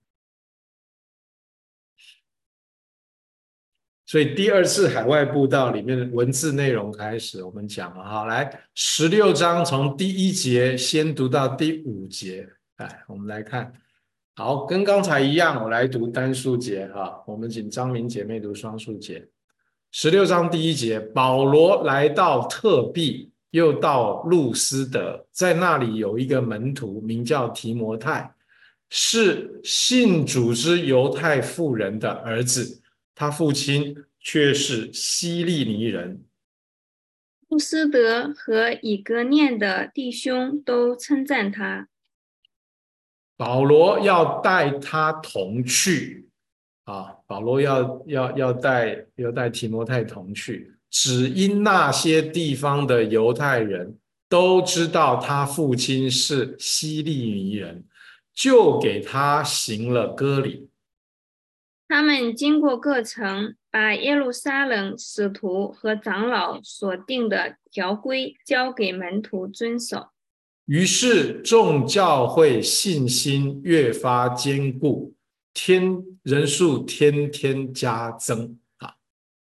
所以第二次海外布道里面的文字内容开始，我们讲了哈，来十六章从第一节先读到第五节，来我们来看，好，跟刚才一样，我来读单数节哈，我们请张明姐妹读双数节。十六章第一节，保罗来到特庇，又到路斯德，在那里有一个门徒名叫提摩太，是信主之犹太妇人的儿子。他父亲却是希利尼人。 路斯德和以哥念的弟兄都称赞他。 保罗要带他同去啊，保罗要要要带要带提摩太同去，只因那些地方的犹太人都知道他父亲是希利尼人，就给他行了割礼。 他们经过各城，把耶路撒冷使徒和长老所定的条规交给门徒遵守。 于是众教会信心越发坚固，天人数天天加增啊！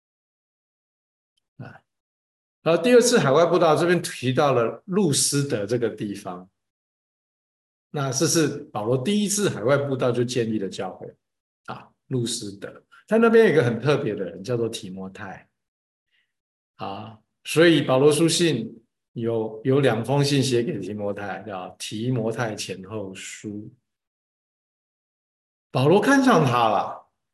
啊，然后第二次海外布道这边提到了路斯德这个地方，那这是保罗第一次海外布道就建立的教会啊。路斯德，他那边有一个很特别的人，叫做提摩太啊，所以保罗书信有有两封信写给提摩太，叫提摩太前后书。保罗看上他了，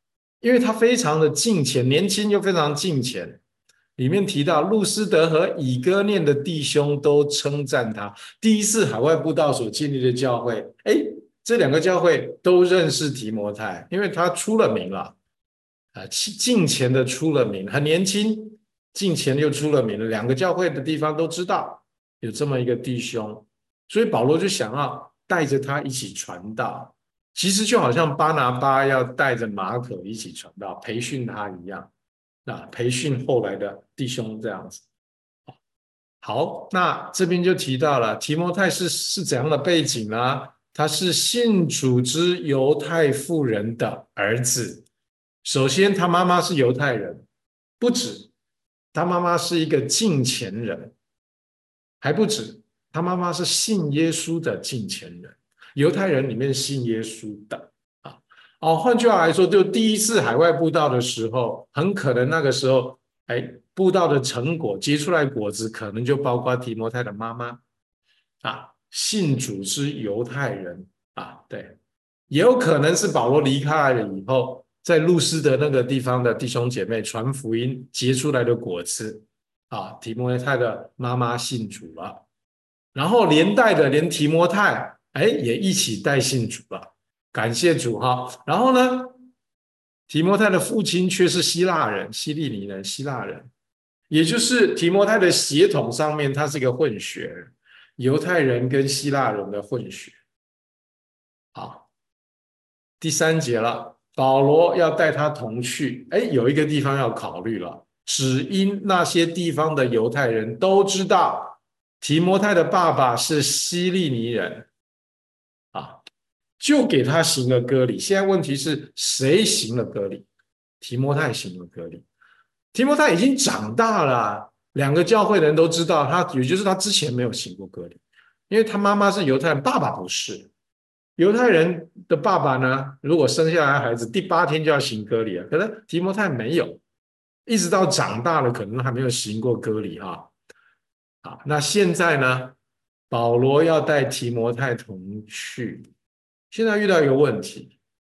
因为他非常的敬虔，年轻又非常敬虔。里面提到路斯德和以哥念的弟兄都称赞他。第一次海外布道所建立的教会，哎，这两个教会都认识提摩太，因为他出了名了，啊，敬虔的出了名，很年轻，敬虔又出了名了，两个教会的地方都知道有这么一个弟兄，所以保罗就想要带着他一起传道。其实就好像巴拿巴要带着马可一起传道，培训他一样，啊，培训后来的弟兄这样子。好，那这边就提到了提摩太是是怎样的背景呢？他是信主之犹太妇人的儿子。首先，他妈妈是犹太人，不止，他妈妈是一个敬虔人，还不止，他妈妈是信耶稣的敬虔人。犹太人里面信耶稣的啊，哦，换句话来说，就第一次海外布道的时候，很可能那个时候，哎，布道的成果结出来果子，可能就包括提摩太的妈妈啊，信主之犹太人啊，对，也有可能是保罗离开了以后，在路斯的那个地方的弟兄姐妹传福音结出来的果子啊，提摩太的妈妈信主了，然后连带的连提摩太。哎，也一起带信主了，感谢主哈。然后呢，提摩太的父亲却是希腊人，希利尼人，希腊人，也就是提摩太的血统上面，他是一个混血，犹太人跟希腊人的混血。好，第三节了，保罗要带他同去，哎，有一个地方要考虑了，只因那些地方的犹太人都知道提摩太的爸爸是希利尼人。啊，就给他行了割礼。现在问题是谁行了割礼？提摩太行了割礼。提摩太已经长大了，两个教会的人都知道他，也就是他之前没有行过割礼，因为他妈妈是犹太人，爸爸不是。犹太人的爸爸呢，如果生下来孩子第八天就要行割礼了，可能提摩太没有，一直到长大了，可能还没有行过割礼哈。好，那现在呢？保罗要带提摩太同去，现在遇到一个问题，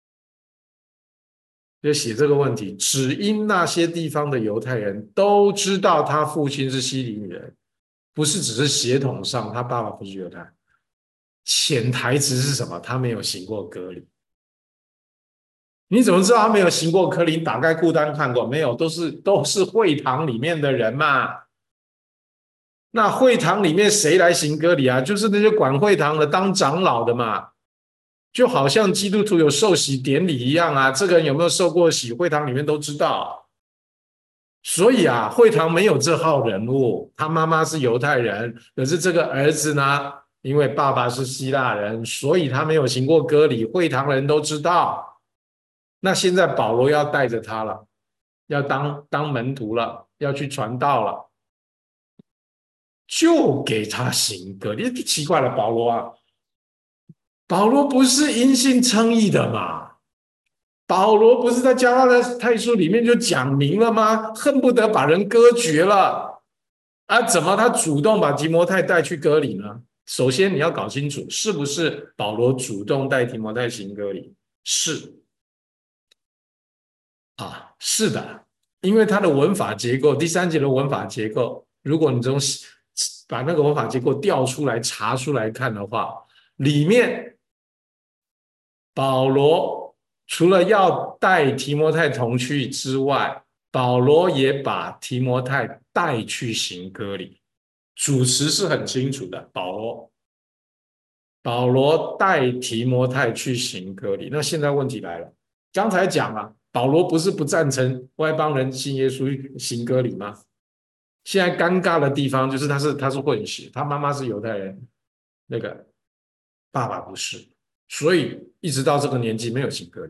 就写这个问题，只因那些地方的犹太人都知道他父亲是希利尼人，不是只是血统上他爸爸不是犹太人，潜台词是什么？他没有行过割礼。你怎么知道他没有行过割礼？打开库单看过没有？都是都是会堂里面的人嘛。那会堂里面谁来行割礼啊？就是那些管会堂的、当长老的嘛。就好像基督徒有受洗典礼一样啊，这个人有没有受过洗，会堂里面都知道。所以啊，会堂没有这号人物，他妈妈是犹太人，可是这个儿子呢，因为爸爸是希腊人，所以他没有行过割礼，会堂人都知道。那现在保罗要带着他了，要当当门徒了，要去传道了，就给他行割礼。奇怪了，保罗啊，保罗不是因信称义的嘛？保罗不是在加拉太书里面就讲明了吗？恨不得把人割绝了啊！怎么他主动把提摩太带去割礼呢？首先你要搞清楚，是不是保罗主动带提摩太行割礼？是啊，是的，因为他的文法结构，第三节的文法结构，如果你从把那个文法结构调出来查出来看的话，里面保罗除了要带提摩太同去之外，保罗也把提摩太带去行割礼，主词是很清楚的。保罗，保罗带提摩太去行割礼。那现在问题来了，刚才讲了，保罗不是不赞成外邦人信耶稣行割礼吗？现在尴尬的地方就是他是他是混血，他妈妈是犹太人，那个爸爸不是。所以一直到这个年纪没有行割礼。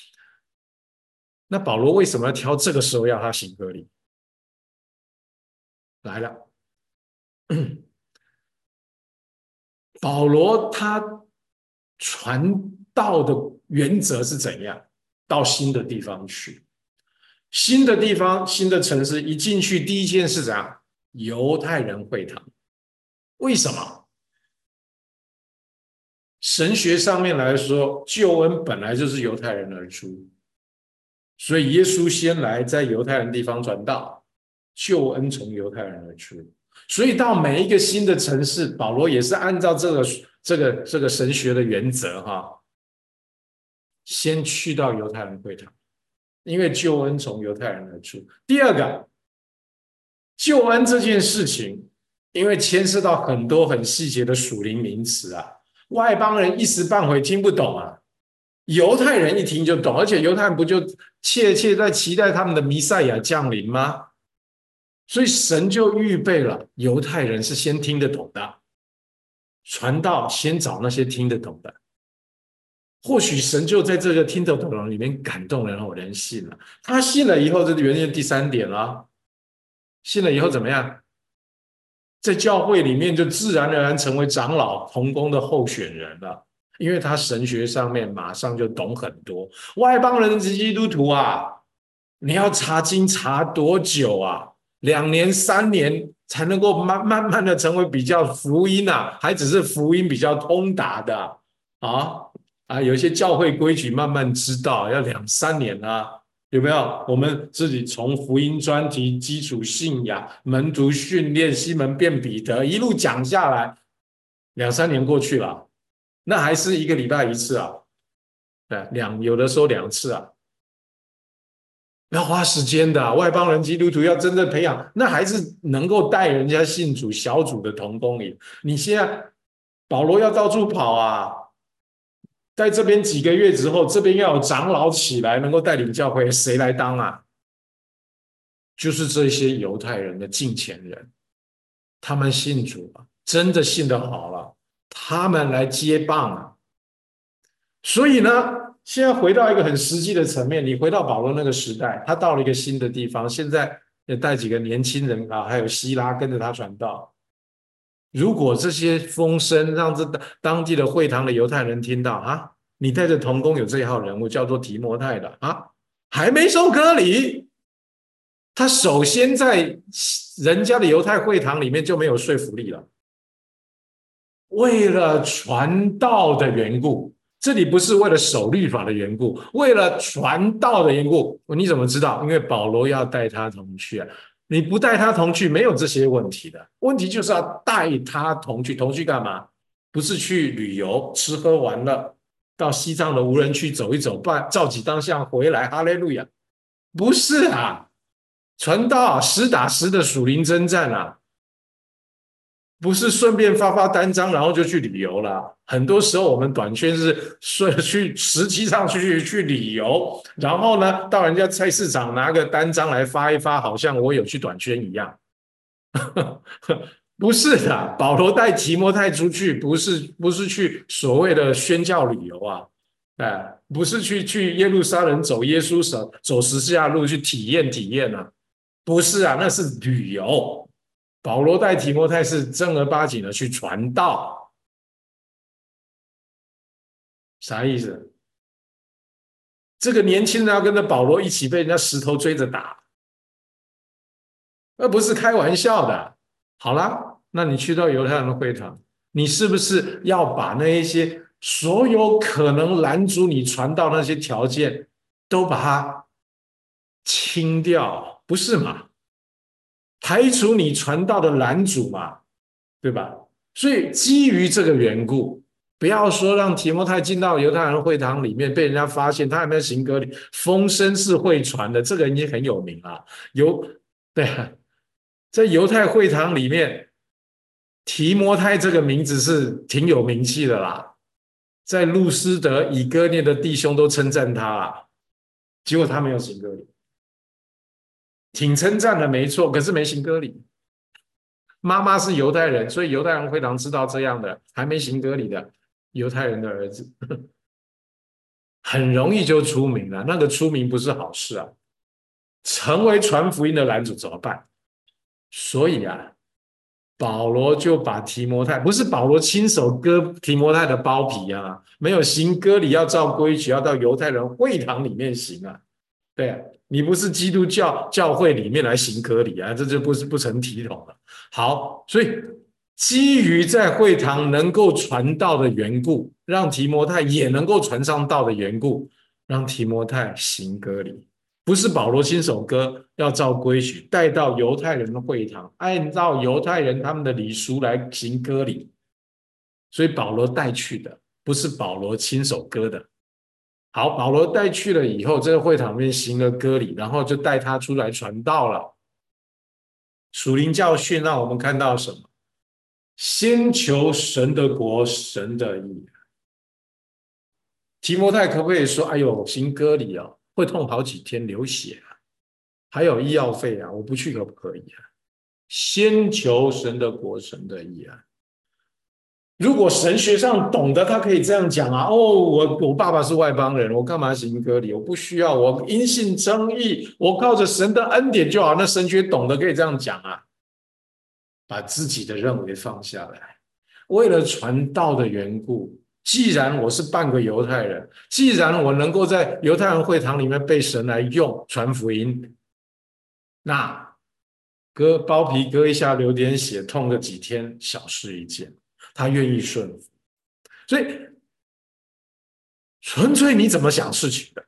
那保罗为什么要挑这个时候要他行割礼？来了，保罗他传道的原则是怎样？到新的地方去，新的地方、新的城市，一进去第一件事怎样？犹太人会堂。为什么？神学上面来说，救恩本来就是犹太人而出。 所以耶稣先来在犹太人地方传道，救恩从犹太人而出。所以到每一个新的城市，保罗也是按照这个这个这个神学的原则哈，先去到犹太人会堂，因为救恩从犹太人而出。第二个，救恩这件事情，因为牵涉到很多很细节的属灵名词啊，外邦人一时半会听不懂啊，犹太人一听就懂，而且犹太人不就切切在期待他们的弥赛亚降临吗？所以神就预备了犹太人是先听得懂的，传道先找那些听得懂的。或许神就在这个听得懂的人里面感动了，然后人信了。他信了以后，这就原先第三点了。信了以后怎么样？在教会里面就自然而然成为长老同工的候选人了，因为他神学上面马上就懂很多。外邦人是基督徒啊，你要查经查多久啊？两年三年才能够慢慢慢的成为比较福音啊，还只是福音比较通达的啊啊，有一些教会规矩慢慢知道，要两三年啊。有没有？我们自己从福音专题、基础信仰、门徒训练、西门变彼得一路讲下来，两三年过去了，那还是一个礼拜一次啊，对，两有的时候两次啊，要花时间的啊。外邦人基督徒要真正培养，那还是能够带人家信主小组的同工里。你现在保罗要到处跑啊。在这边几个月之后，这边要有长老起来，能够带领教会，谁来当啊？就是这些犹太人的近前人，他们信主了，真的信得好了，他们来接棒啊。所以呢，现在回到一个很实际的层面，你回到保罗那个时代，他到了一个新的地方，现在也带几个年轻人啊，还有希拉跟着他传道。如果这些风声让这当地的会堂的犹太人听到啊，你带着同工有这一号人物叫做提摩太的啊，还没受割礼，他首先在人家的犹太会堂里面就没有说服力了。为了传道的缘故，这里不是为了守律法的缘故，为了传道的缘故，你怎么知道？因为保罗要带他同去啊。你不带他同去，没有这些问题的。问题就是要带他同去，同去干嘛？不是去旅游、吃喝玩乐，到西藏的无人区走一走，办照几张相回来，哈利路亚。不是啊，传道实打实的属灵征战啊，不是顺便发发单张，然后就去旅游了。很多时候我们短宣是去实际上去去旅游，然后呢，到人家菜市场拿个单张来发一发，好像我有去短宣一样。不是的，保罗带提摩太出去，不是不是去所谓的宣教旅游啊，哎，不是去去耶路撒冷走耶稣手走十字架路去体验体验啊，不是啊，那是旅游。保罗带提摩太是正儿八经的去传道，啥意思？这个年轻人要跟着保罗一起被人家石头追着打，而不是开玩笑的。好啦，那你去到犹太人的会堂，你是不是要把那一些所有可能拦阻你传道那些条件都把它清掉？不是嘛？排除你传道的拦阻嘛，对吧？所以基于这个缘故，不要说让提摩太进到犹太人会堂里面被人家发现他还没有行割礼，风声是会传的，这个已经很有名了。犹对啊，在犹太会堂里面，提摩太这个名字是挺有名气的啦，在路斯德、以哥念的弟兄都称赞他啦，结果他没有行割礼。挺称赞的，没错，可是没行割礼。妈妈是犹太人，所以犹太人会堂知道这样的还没行割礼的犹太人的儿子，很容易就出名了。那个出名不是好事啊，成为传福音的拦阻怎么办？所以啊，保罗就把提摩太，不是保罗亲手割提摩太的包皮啊，没有行割礼要照规矩，要到犹太人会堂里面行啊。对啊，你不是基督教教会里面来行割礼啊，这就不是不成体统了。好，所以基于在会堂能够传道的缘故，让提摩太也能够传上道的缘故，让提摩太行割礼。 不是保罗亲手割，要照规矩带到犹太人的会堂，按照犹太人他们的礼俗来行割礼，所以保罗带去的，不是保罗亲手割的。好，保罗带去了以后，这个会堂里面行了割礼，然后就带他出来传道了。属灵教训让我们看到什么？先求神的国，神的义。提摩太可不可以说：“哎呦，行割礼哦，会痛好几天，流血啊，还有医药费啊，我不去可不可以啊？”先求神的国，神的义啊。如果神学上懂得，他可以这样讲啊。哦，我我爸爸是外邦人，我干嘛行割礼？我不需要，我因信称义，我靠着神的恩典就好。那神学懂得可以这样讲啊，把自己的认为放下来，为了传道的缘故。既然我是半个犹太人，既然我能够在犹太人会堂里面被神来用传福音，那割包皮割一下，流点血，痛个几天，小事一件。他愿意顺服，所以纯粹你怎么想事情的。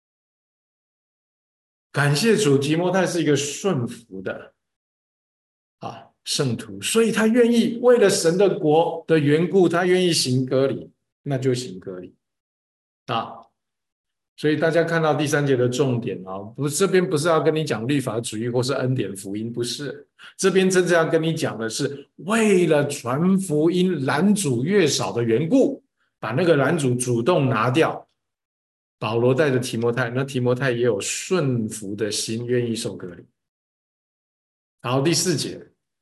感谢主，提摩太是一个顺服的啊圣徒，所以他愿意为了神的国的缘故，他愿意行割礼，那就行割礼啊。所以大家看到第三节的重点啊，不是这边不是要跟你讲律法主义或是恩典福音，不是，这边真正要跟你讲的是，为了传福音拦阻越少的缘故，把那个拦阻主动拿掉。保罗带着提摩太，那提摩太也有顺服的心，愿意受割礼。然后第四节，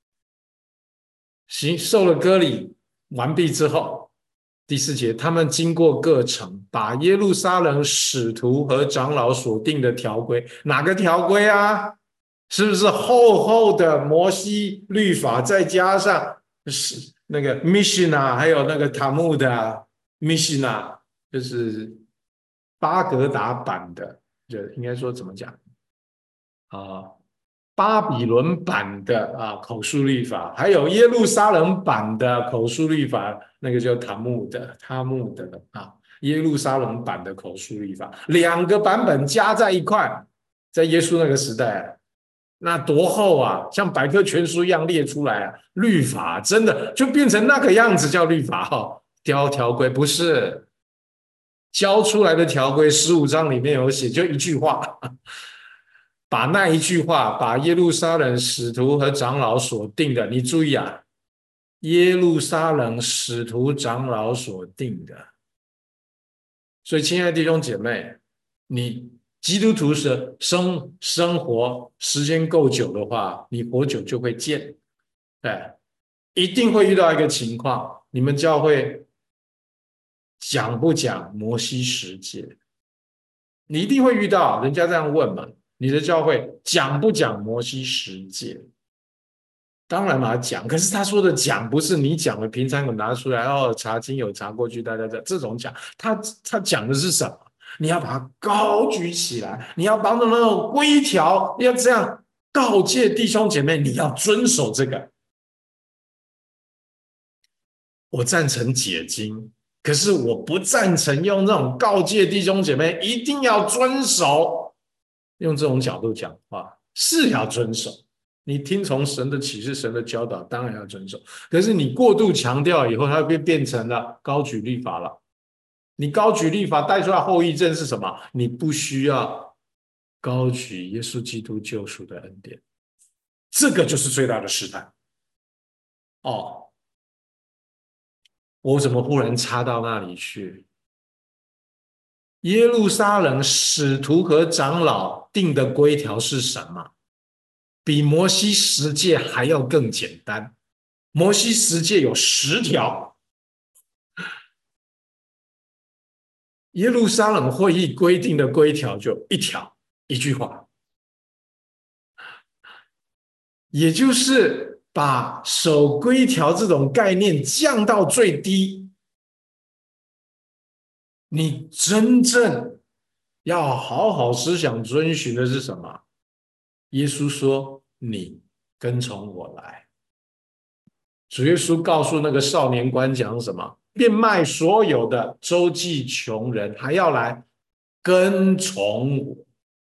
行受了割礼完毕之后。第四节，他们经过各城，把耶路撒冷使徒和长老所定的条规，哪个条规啊？是不是厚厚的摩西律法，再加上是那个 Mishnah， 还有那个塔木的 Mishnah， 就是巴格达版的，就应该说怎么讲啊？巴比伦版的啊口述律法，还有耶路撒冷版的口述律法，那个叫塔木的塔木的啊，耶路撒冷版的口述律法，两个版本加在一块，在耶稣那个时代，那多厚啊，像百科全书一样列出来啊，律法真的就变成那个样子，叫律法哦，条条规不是教出来的条规，十五章里面有写，就一句话。把那一句话，把耶路撒冷使徒和长老所定的，你注意啊，耶路撒冷使徒长老所定的。所以，亲爱的弟兄姐妹，你基督徒是生生活时间够久的话，你活久就会见，哎，一定会遇到一个情况，你们教会讲不讲摩西十诫？你一定会遇到，人家这样问嘛。你的教会讲不讲摩西十诫？当然嘛，讲。可是他说的讲，不是你讲的，平常有拿出来哦，查经有查过去，大家这这种讲，他他讲的是什么？你要把它高举起来，你要把那种规条，要这样告诫弟兄姐妹，你要遵守这个。我赞成解经，可是我不赞成用这种告诫弟兄姐妹一定要遵守。用这种角度讲话是要遵守，你听从神的启示、神的教导，当然要遵守。可是你过度强调以后，它会变成了高举律法了。你高举律法带出来后遗症是什么？你不需要高举耶稣基督救赎的恩典，这个就是最大的试探。哦，我怎么忽然插到那里去？耶路撒冷使徒和长老定的规条是什么？比摩西十诫还要更简单。摩西十诫有十条，耶路撒冷会议规定的规条就一条，一句话，也就是把守规条这种概念降到最低。你真正要好好思想遵循的是什么？耶稣说：“你跟从我来。”主耶稣告诉那个少年官讲什么？变卖所有的，周济穷人，还要来跟从我。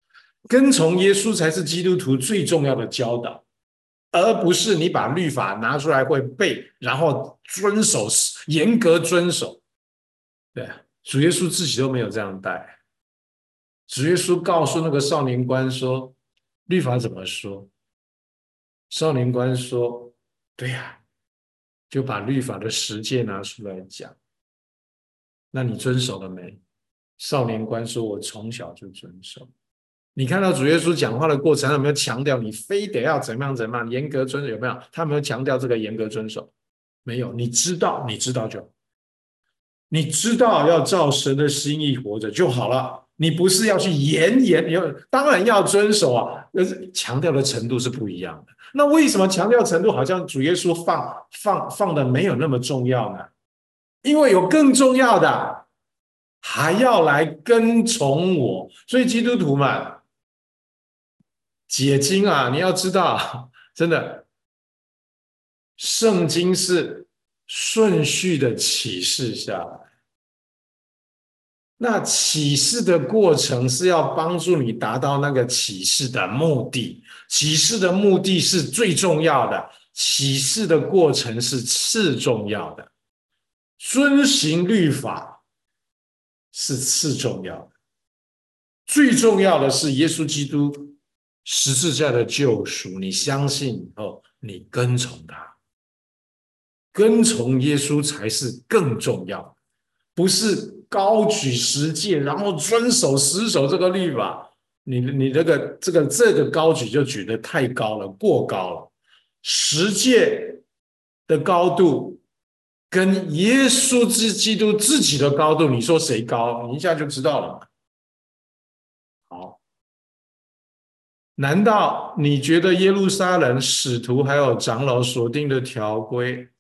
跟从耶稣才是基督徒最重要的教导，而不是你把律法拿出来会背，然后遵守，严格遵守。对，主耶稣自己都没有这样带。主耶稣告诉那个少年官说：“律法怎么说？”少年官说：“对呀、啊，就把律法的十诫拿出来讲。那你遵守了没？”少年官说：“我从小就遵守。”你看到主耶稣讲话的过程，他有没有强调你非得要怎么样怎么样严格遵守？有没有？他有没有强调这个严格遵守？没有。你知道，你知道就好，你知道要照神的心意活着就好了。你不是要去严严，你要当然要遵守啊，但是强调的程度是不一样的。那为什么强调程度好像主耶稣放放放的没有那么重要呢？因为有更重要的，还要来跟从我。所以基督徒们解经啊，你要知道，真的，圣经是顺序的启示下来。那启示的过程是要帮助你达到那个启示的目的，启示的目的是最重要的，启示的过程是次重要的，遵行律法是次重要的，最重要的是耶稣基督十字架的救赎，你相信以后，你跟从他，跟从耶稣才是更重要的。不是高举十诫，然后遵守死守这个律法，你你这个这个这个高举就举得太高了，过高了。十诫的高度跟耶稣之基督自己的高度，你说谁高？你一下就知道了嘛。好，难道你觉得耶路撒冷使徒还有长老所定的条规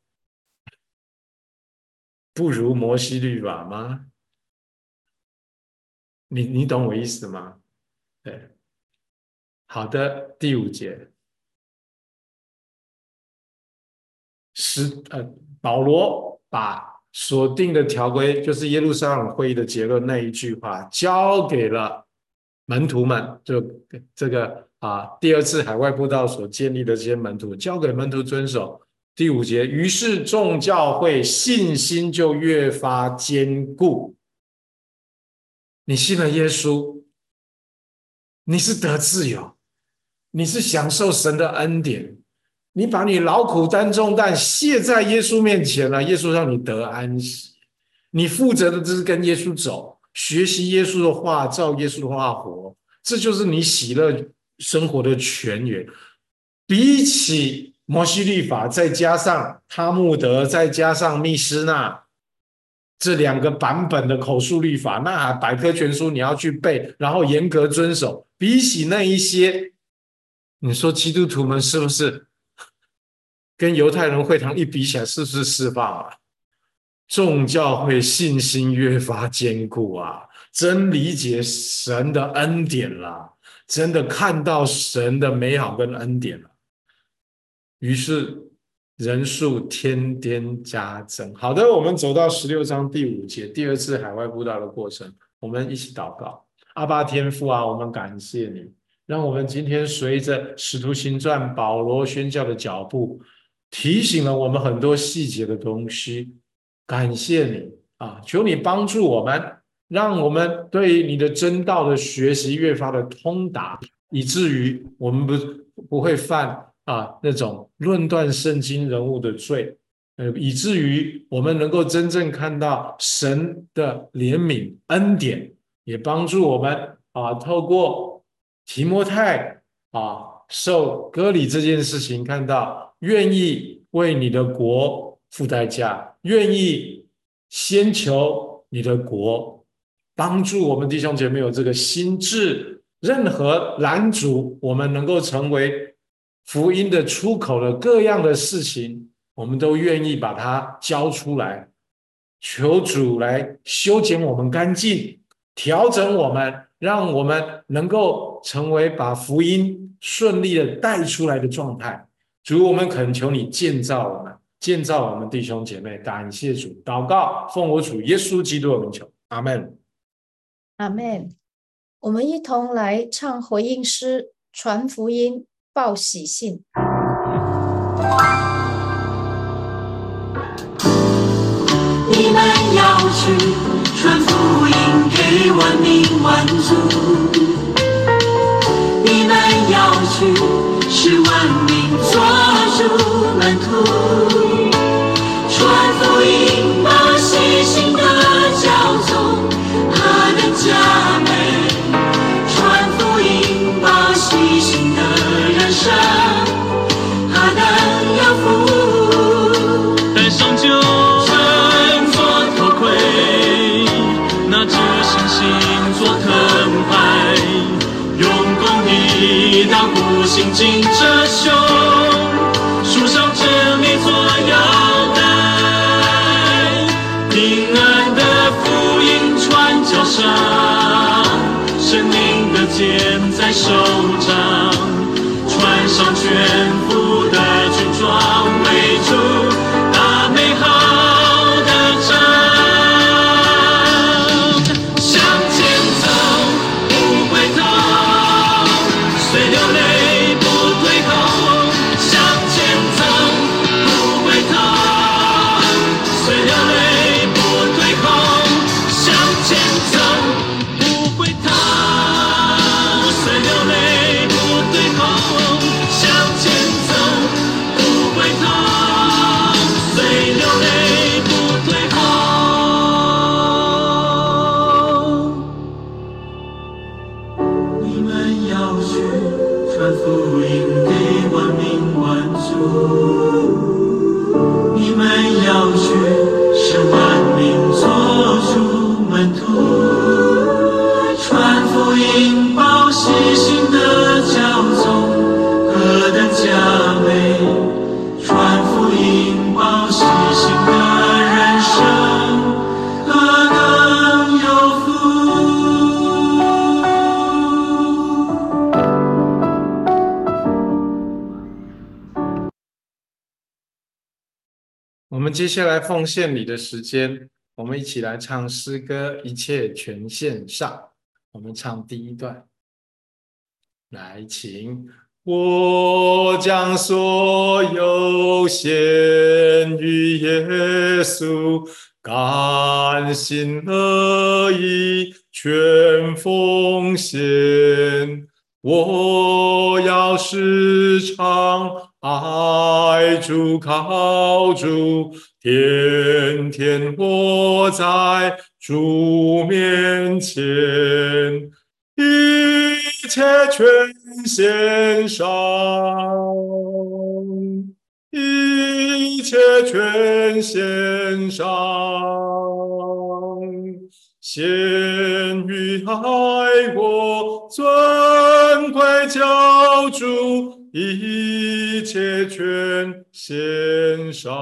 不如摩西律法吗？你你懂我意思吗？对，好的，第五节，十呃，保罗把所定的条规，就是耶路撒冷会议的结论那一句话，交给了门徒们，就这个啊，第二次海外布道所建立的这些门徒，交给门徒遵守。第五节，于是众教会信心就越发坚固。你信了耶稣，你是得自由，你是享受神的恩典，你把你劳苦担重担卸在耶稣面前了，耶稣让你得安息。你负责的就是跟耶稣走，学习耶稣的话，照耶稣的话活，这就是你喜乐生活的泉源。比起摩西律法，再加上他木德，再加上密斯那这两个版本的口述律法，那百科全书你要去背，然后严格遵守。比起那一些，你说基督徒们是不是跟犹太人会堂一比起来，是不是释放了？众教会信心越发坚固啊，真理解神的恩典了，真的看到神的美好跟恩典了。于是人数天天加增。好的，我们走到十六章第五节，第二次海外布道的过程，我们一起祷告。阿爸天父啊，我们感谢你，让我们今天随着使徒行传保罗宣教的脚步，提醒了我们很多细节的东西。感谢你啊，求你帮助我们，让我们对你的真道的学习越发的通达，以至于我们不不会犯啊那种论断圣经人物的罪，呃，以至于我们能够真正看到神的怜悯恩典，也帮助我们啊，透过提摩太啊受割礼这件事情，看到愿意为你的国付代价，愿意先求你的国，帮助我们弟兄姐妹有这个心智，任何拦阻我们能够成为福音的出口的各样的事情，我们都愿意把它交出来，求主来修剪我们干净，调整我们，让我们能够成为把福音顺利的带出来的状态。主，我们恳求你建造我们，建造我们弟兄姐妹，感谢主。祷告，奉我主耶稣基督的名求，阿们。 阿们。 我们一同来唱回应诗，传福音，报喜信。 你们要去传福音给万民万族，你们要去使万民做主门徒，传福音报喜信的教宗何等佳美，传福音报喜信的人生何等有福， 戴上救恩做头盔，拿着信心做盾牌，用公义当护心镜遮胸，束上真理做腰带，平安的福音传脚上，生命的剑在手掌，穿上全副的军装，为主打美好的仗。向前走，不回头，虽流泪不退后。向前走，不回头，虽流泪不退后。向前走，不回头，虽流泪不退后。向前走，不回头，虽流泪不退后。 你们要去传福音给万民万族，你们要去使万民做主门徒，传福音报喜信的教宗何等佳美，传福音报喜信的人生何等有福。 我们接下来奉献礼的时间，我们一起来唱诗歌《一切全献上》。我们唱第一段，来，请。我将所有献于耶稣，甘心乐意全奉献。我要时常爱主靠主，天天活在主面前，一切全献上，一切全献上，献于爱我尊贵救主，一切全献上。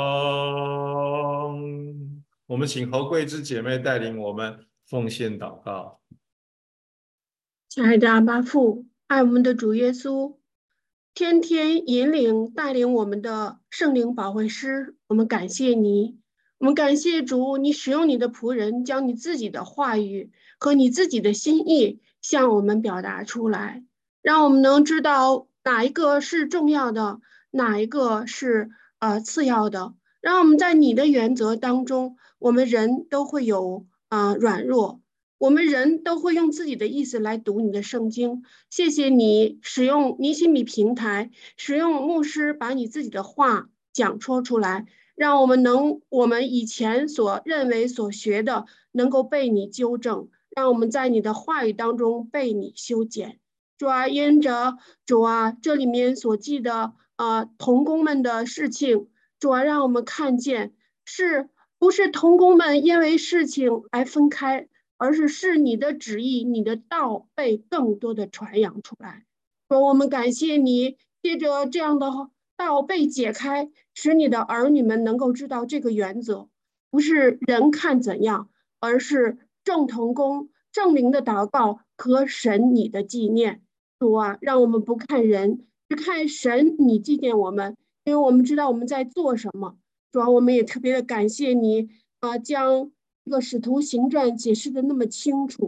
我们请侯桂枝姐妹带领我们奉献祷告。 亲爱的阿爸父，爱我们的主耶稣，天天引领带领我们的圣灵保惠师，我们感谢你，我们感谢主，你使用你的仆人，将你自己的话语和你自己的心意向我们表达出来，让我们能知道哪一个是重要的，哪一个是呃次要的，让我们在你的原则当中，我们人都会有呃软弱。我们人都会用自己的意思来读你的圣经，谢谢你使用尼西米平台，使用牧师把你自己的话讲说出来，让我们能我们以前所认为所学的能够被你纠正，让我们在你的话语当中被你修剪。主啊，因着主啊这里面所记的呃同工们的事情，主啊让我们看见是不是同工们因为事情来分开，而是是你的旨意，你的道被更多的传扬出来。我们感谢你，借着这样的道被解开，使你的儿女们能够知道这个原则，不是人看怎样，而是众同工圣灵的祷告和神你的纪念。主啊，让我们不看人，只看神你纪念我们，因为我们知道我们在做什么。主啊，我们也特别的感谢你啊、呃，将这个使徒行传解释的那么清楚，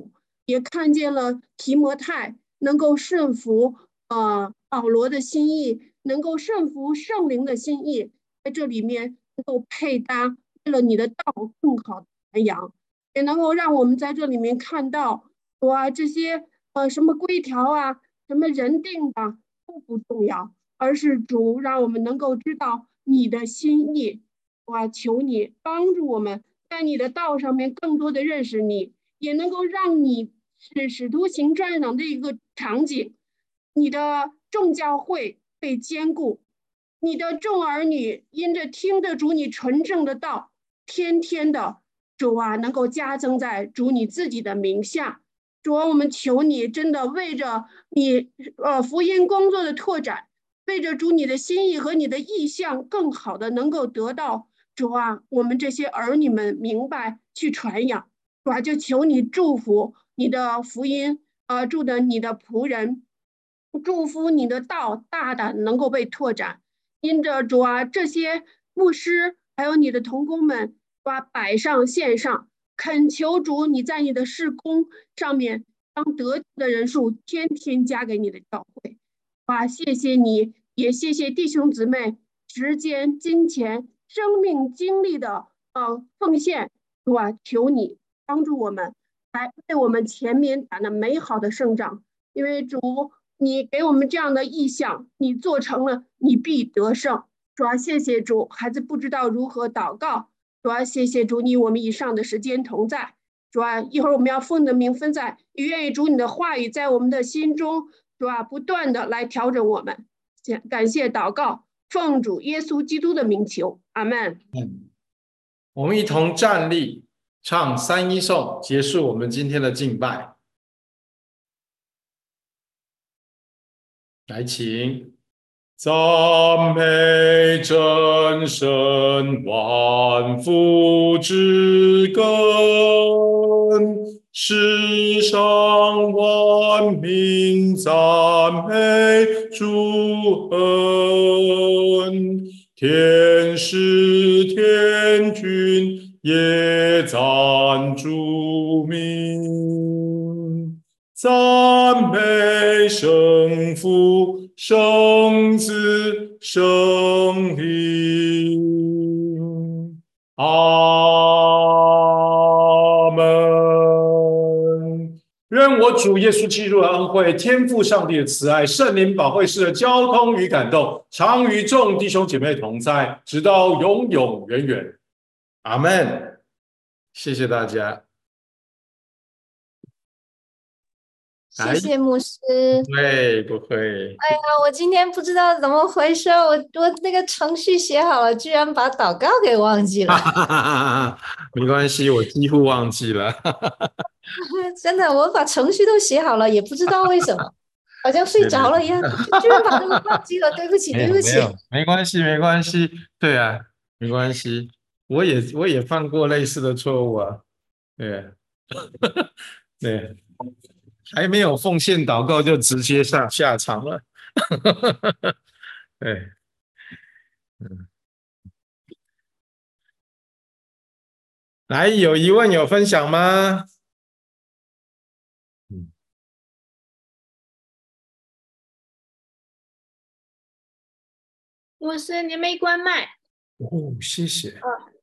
也看见了提摩太能够顺服呃保罗的心意，能够顺服圣灵的心意，在这里面能够配搭，为了你的道更好的传扬，也能够让我们在这里面看到，哇，这些呃什么规条啊，什么人定的都不重要，而是主让我们能够知道你的心意。哇，求你帮助我们在你的道上面更多的认识你，也能够让你是使徒行传上的一个场景，你的众教会被坚固，你的众儿女因着听得主你纯正的道，天天的主啊能够加增在主你自己的名下。主啊，我们求你真的为着你呃福音工作的拓展，为着主你的心意和你的意向更好的能够得到，主啊，我们这些儿女们明白去传扬。主啊，就求你祝福你的福音，呃，祝的你的仆人，祝福你的道大胆能够被拓展。因着主啊，这些牧师还有你的同工们，把摆上线上，恳求主你在你的事工上面，将得救的人数天天加给你的教会。哇，谢谢你，也谢谢弟兄姊妹时间、金钱、生命、精力的呃奉献。主啊，求你帮助我们，来为我们前面打那美好的胜仗。因为主，你给我们这样的意向，你做成了，你必得胜。主啊，谢谢主，孩子不知道如何祷告。主啊，谢谢主，你我们以上的时间同在。主啊，一会儿我们要奉你的名分在，也愿意主你的话语在我们的心中，主啊，不断的来调整我们。感谢祷告，奉主耶稣基督的名求，阿们。 我们一同站立，唱三一颂，结束我们今天的敬拜。来，请。赞美真神万福之根，世上万民赞美主恩，天使天君也赞主名。赞美圣父、圣子、圣灵。阿门。愿我主耶稣基督的恩惠、天父上帝的慈爱、圣灵保惠师的交通与感动，常与众弟兄姐妹同在，直到永永远远。阿门。谢谢大家。 谢谢牧师。 不会不会。 哎呀，我今天不知道怎么回事，我我那个程序写好了，居然把祷告给忘记了。 没关系，我几乎忘记了。 真的，我把程序都写好了，也不知道为什么，好像睡着了一样，居然把这个忘记了。对不起，对不起。 没关系，没关系。对啊，没关系。我也我也犯过类似的错误啊。对，对。还没有奉献祷告就直接下下场了。对，嗯，来，有疑问有分享吗？嗯， 牧师，你没关麦。 哦，谢谢。 哦。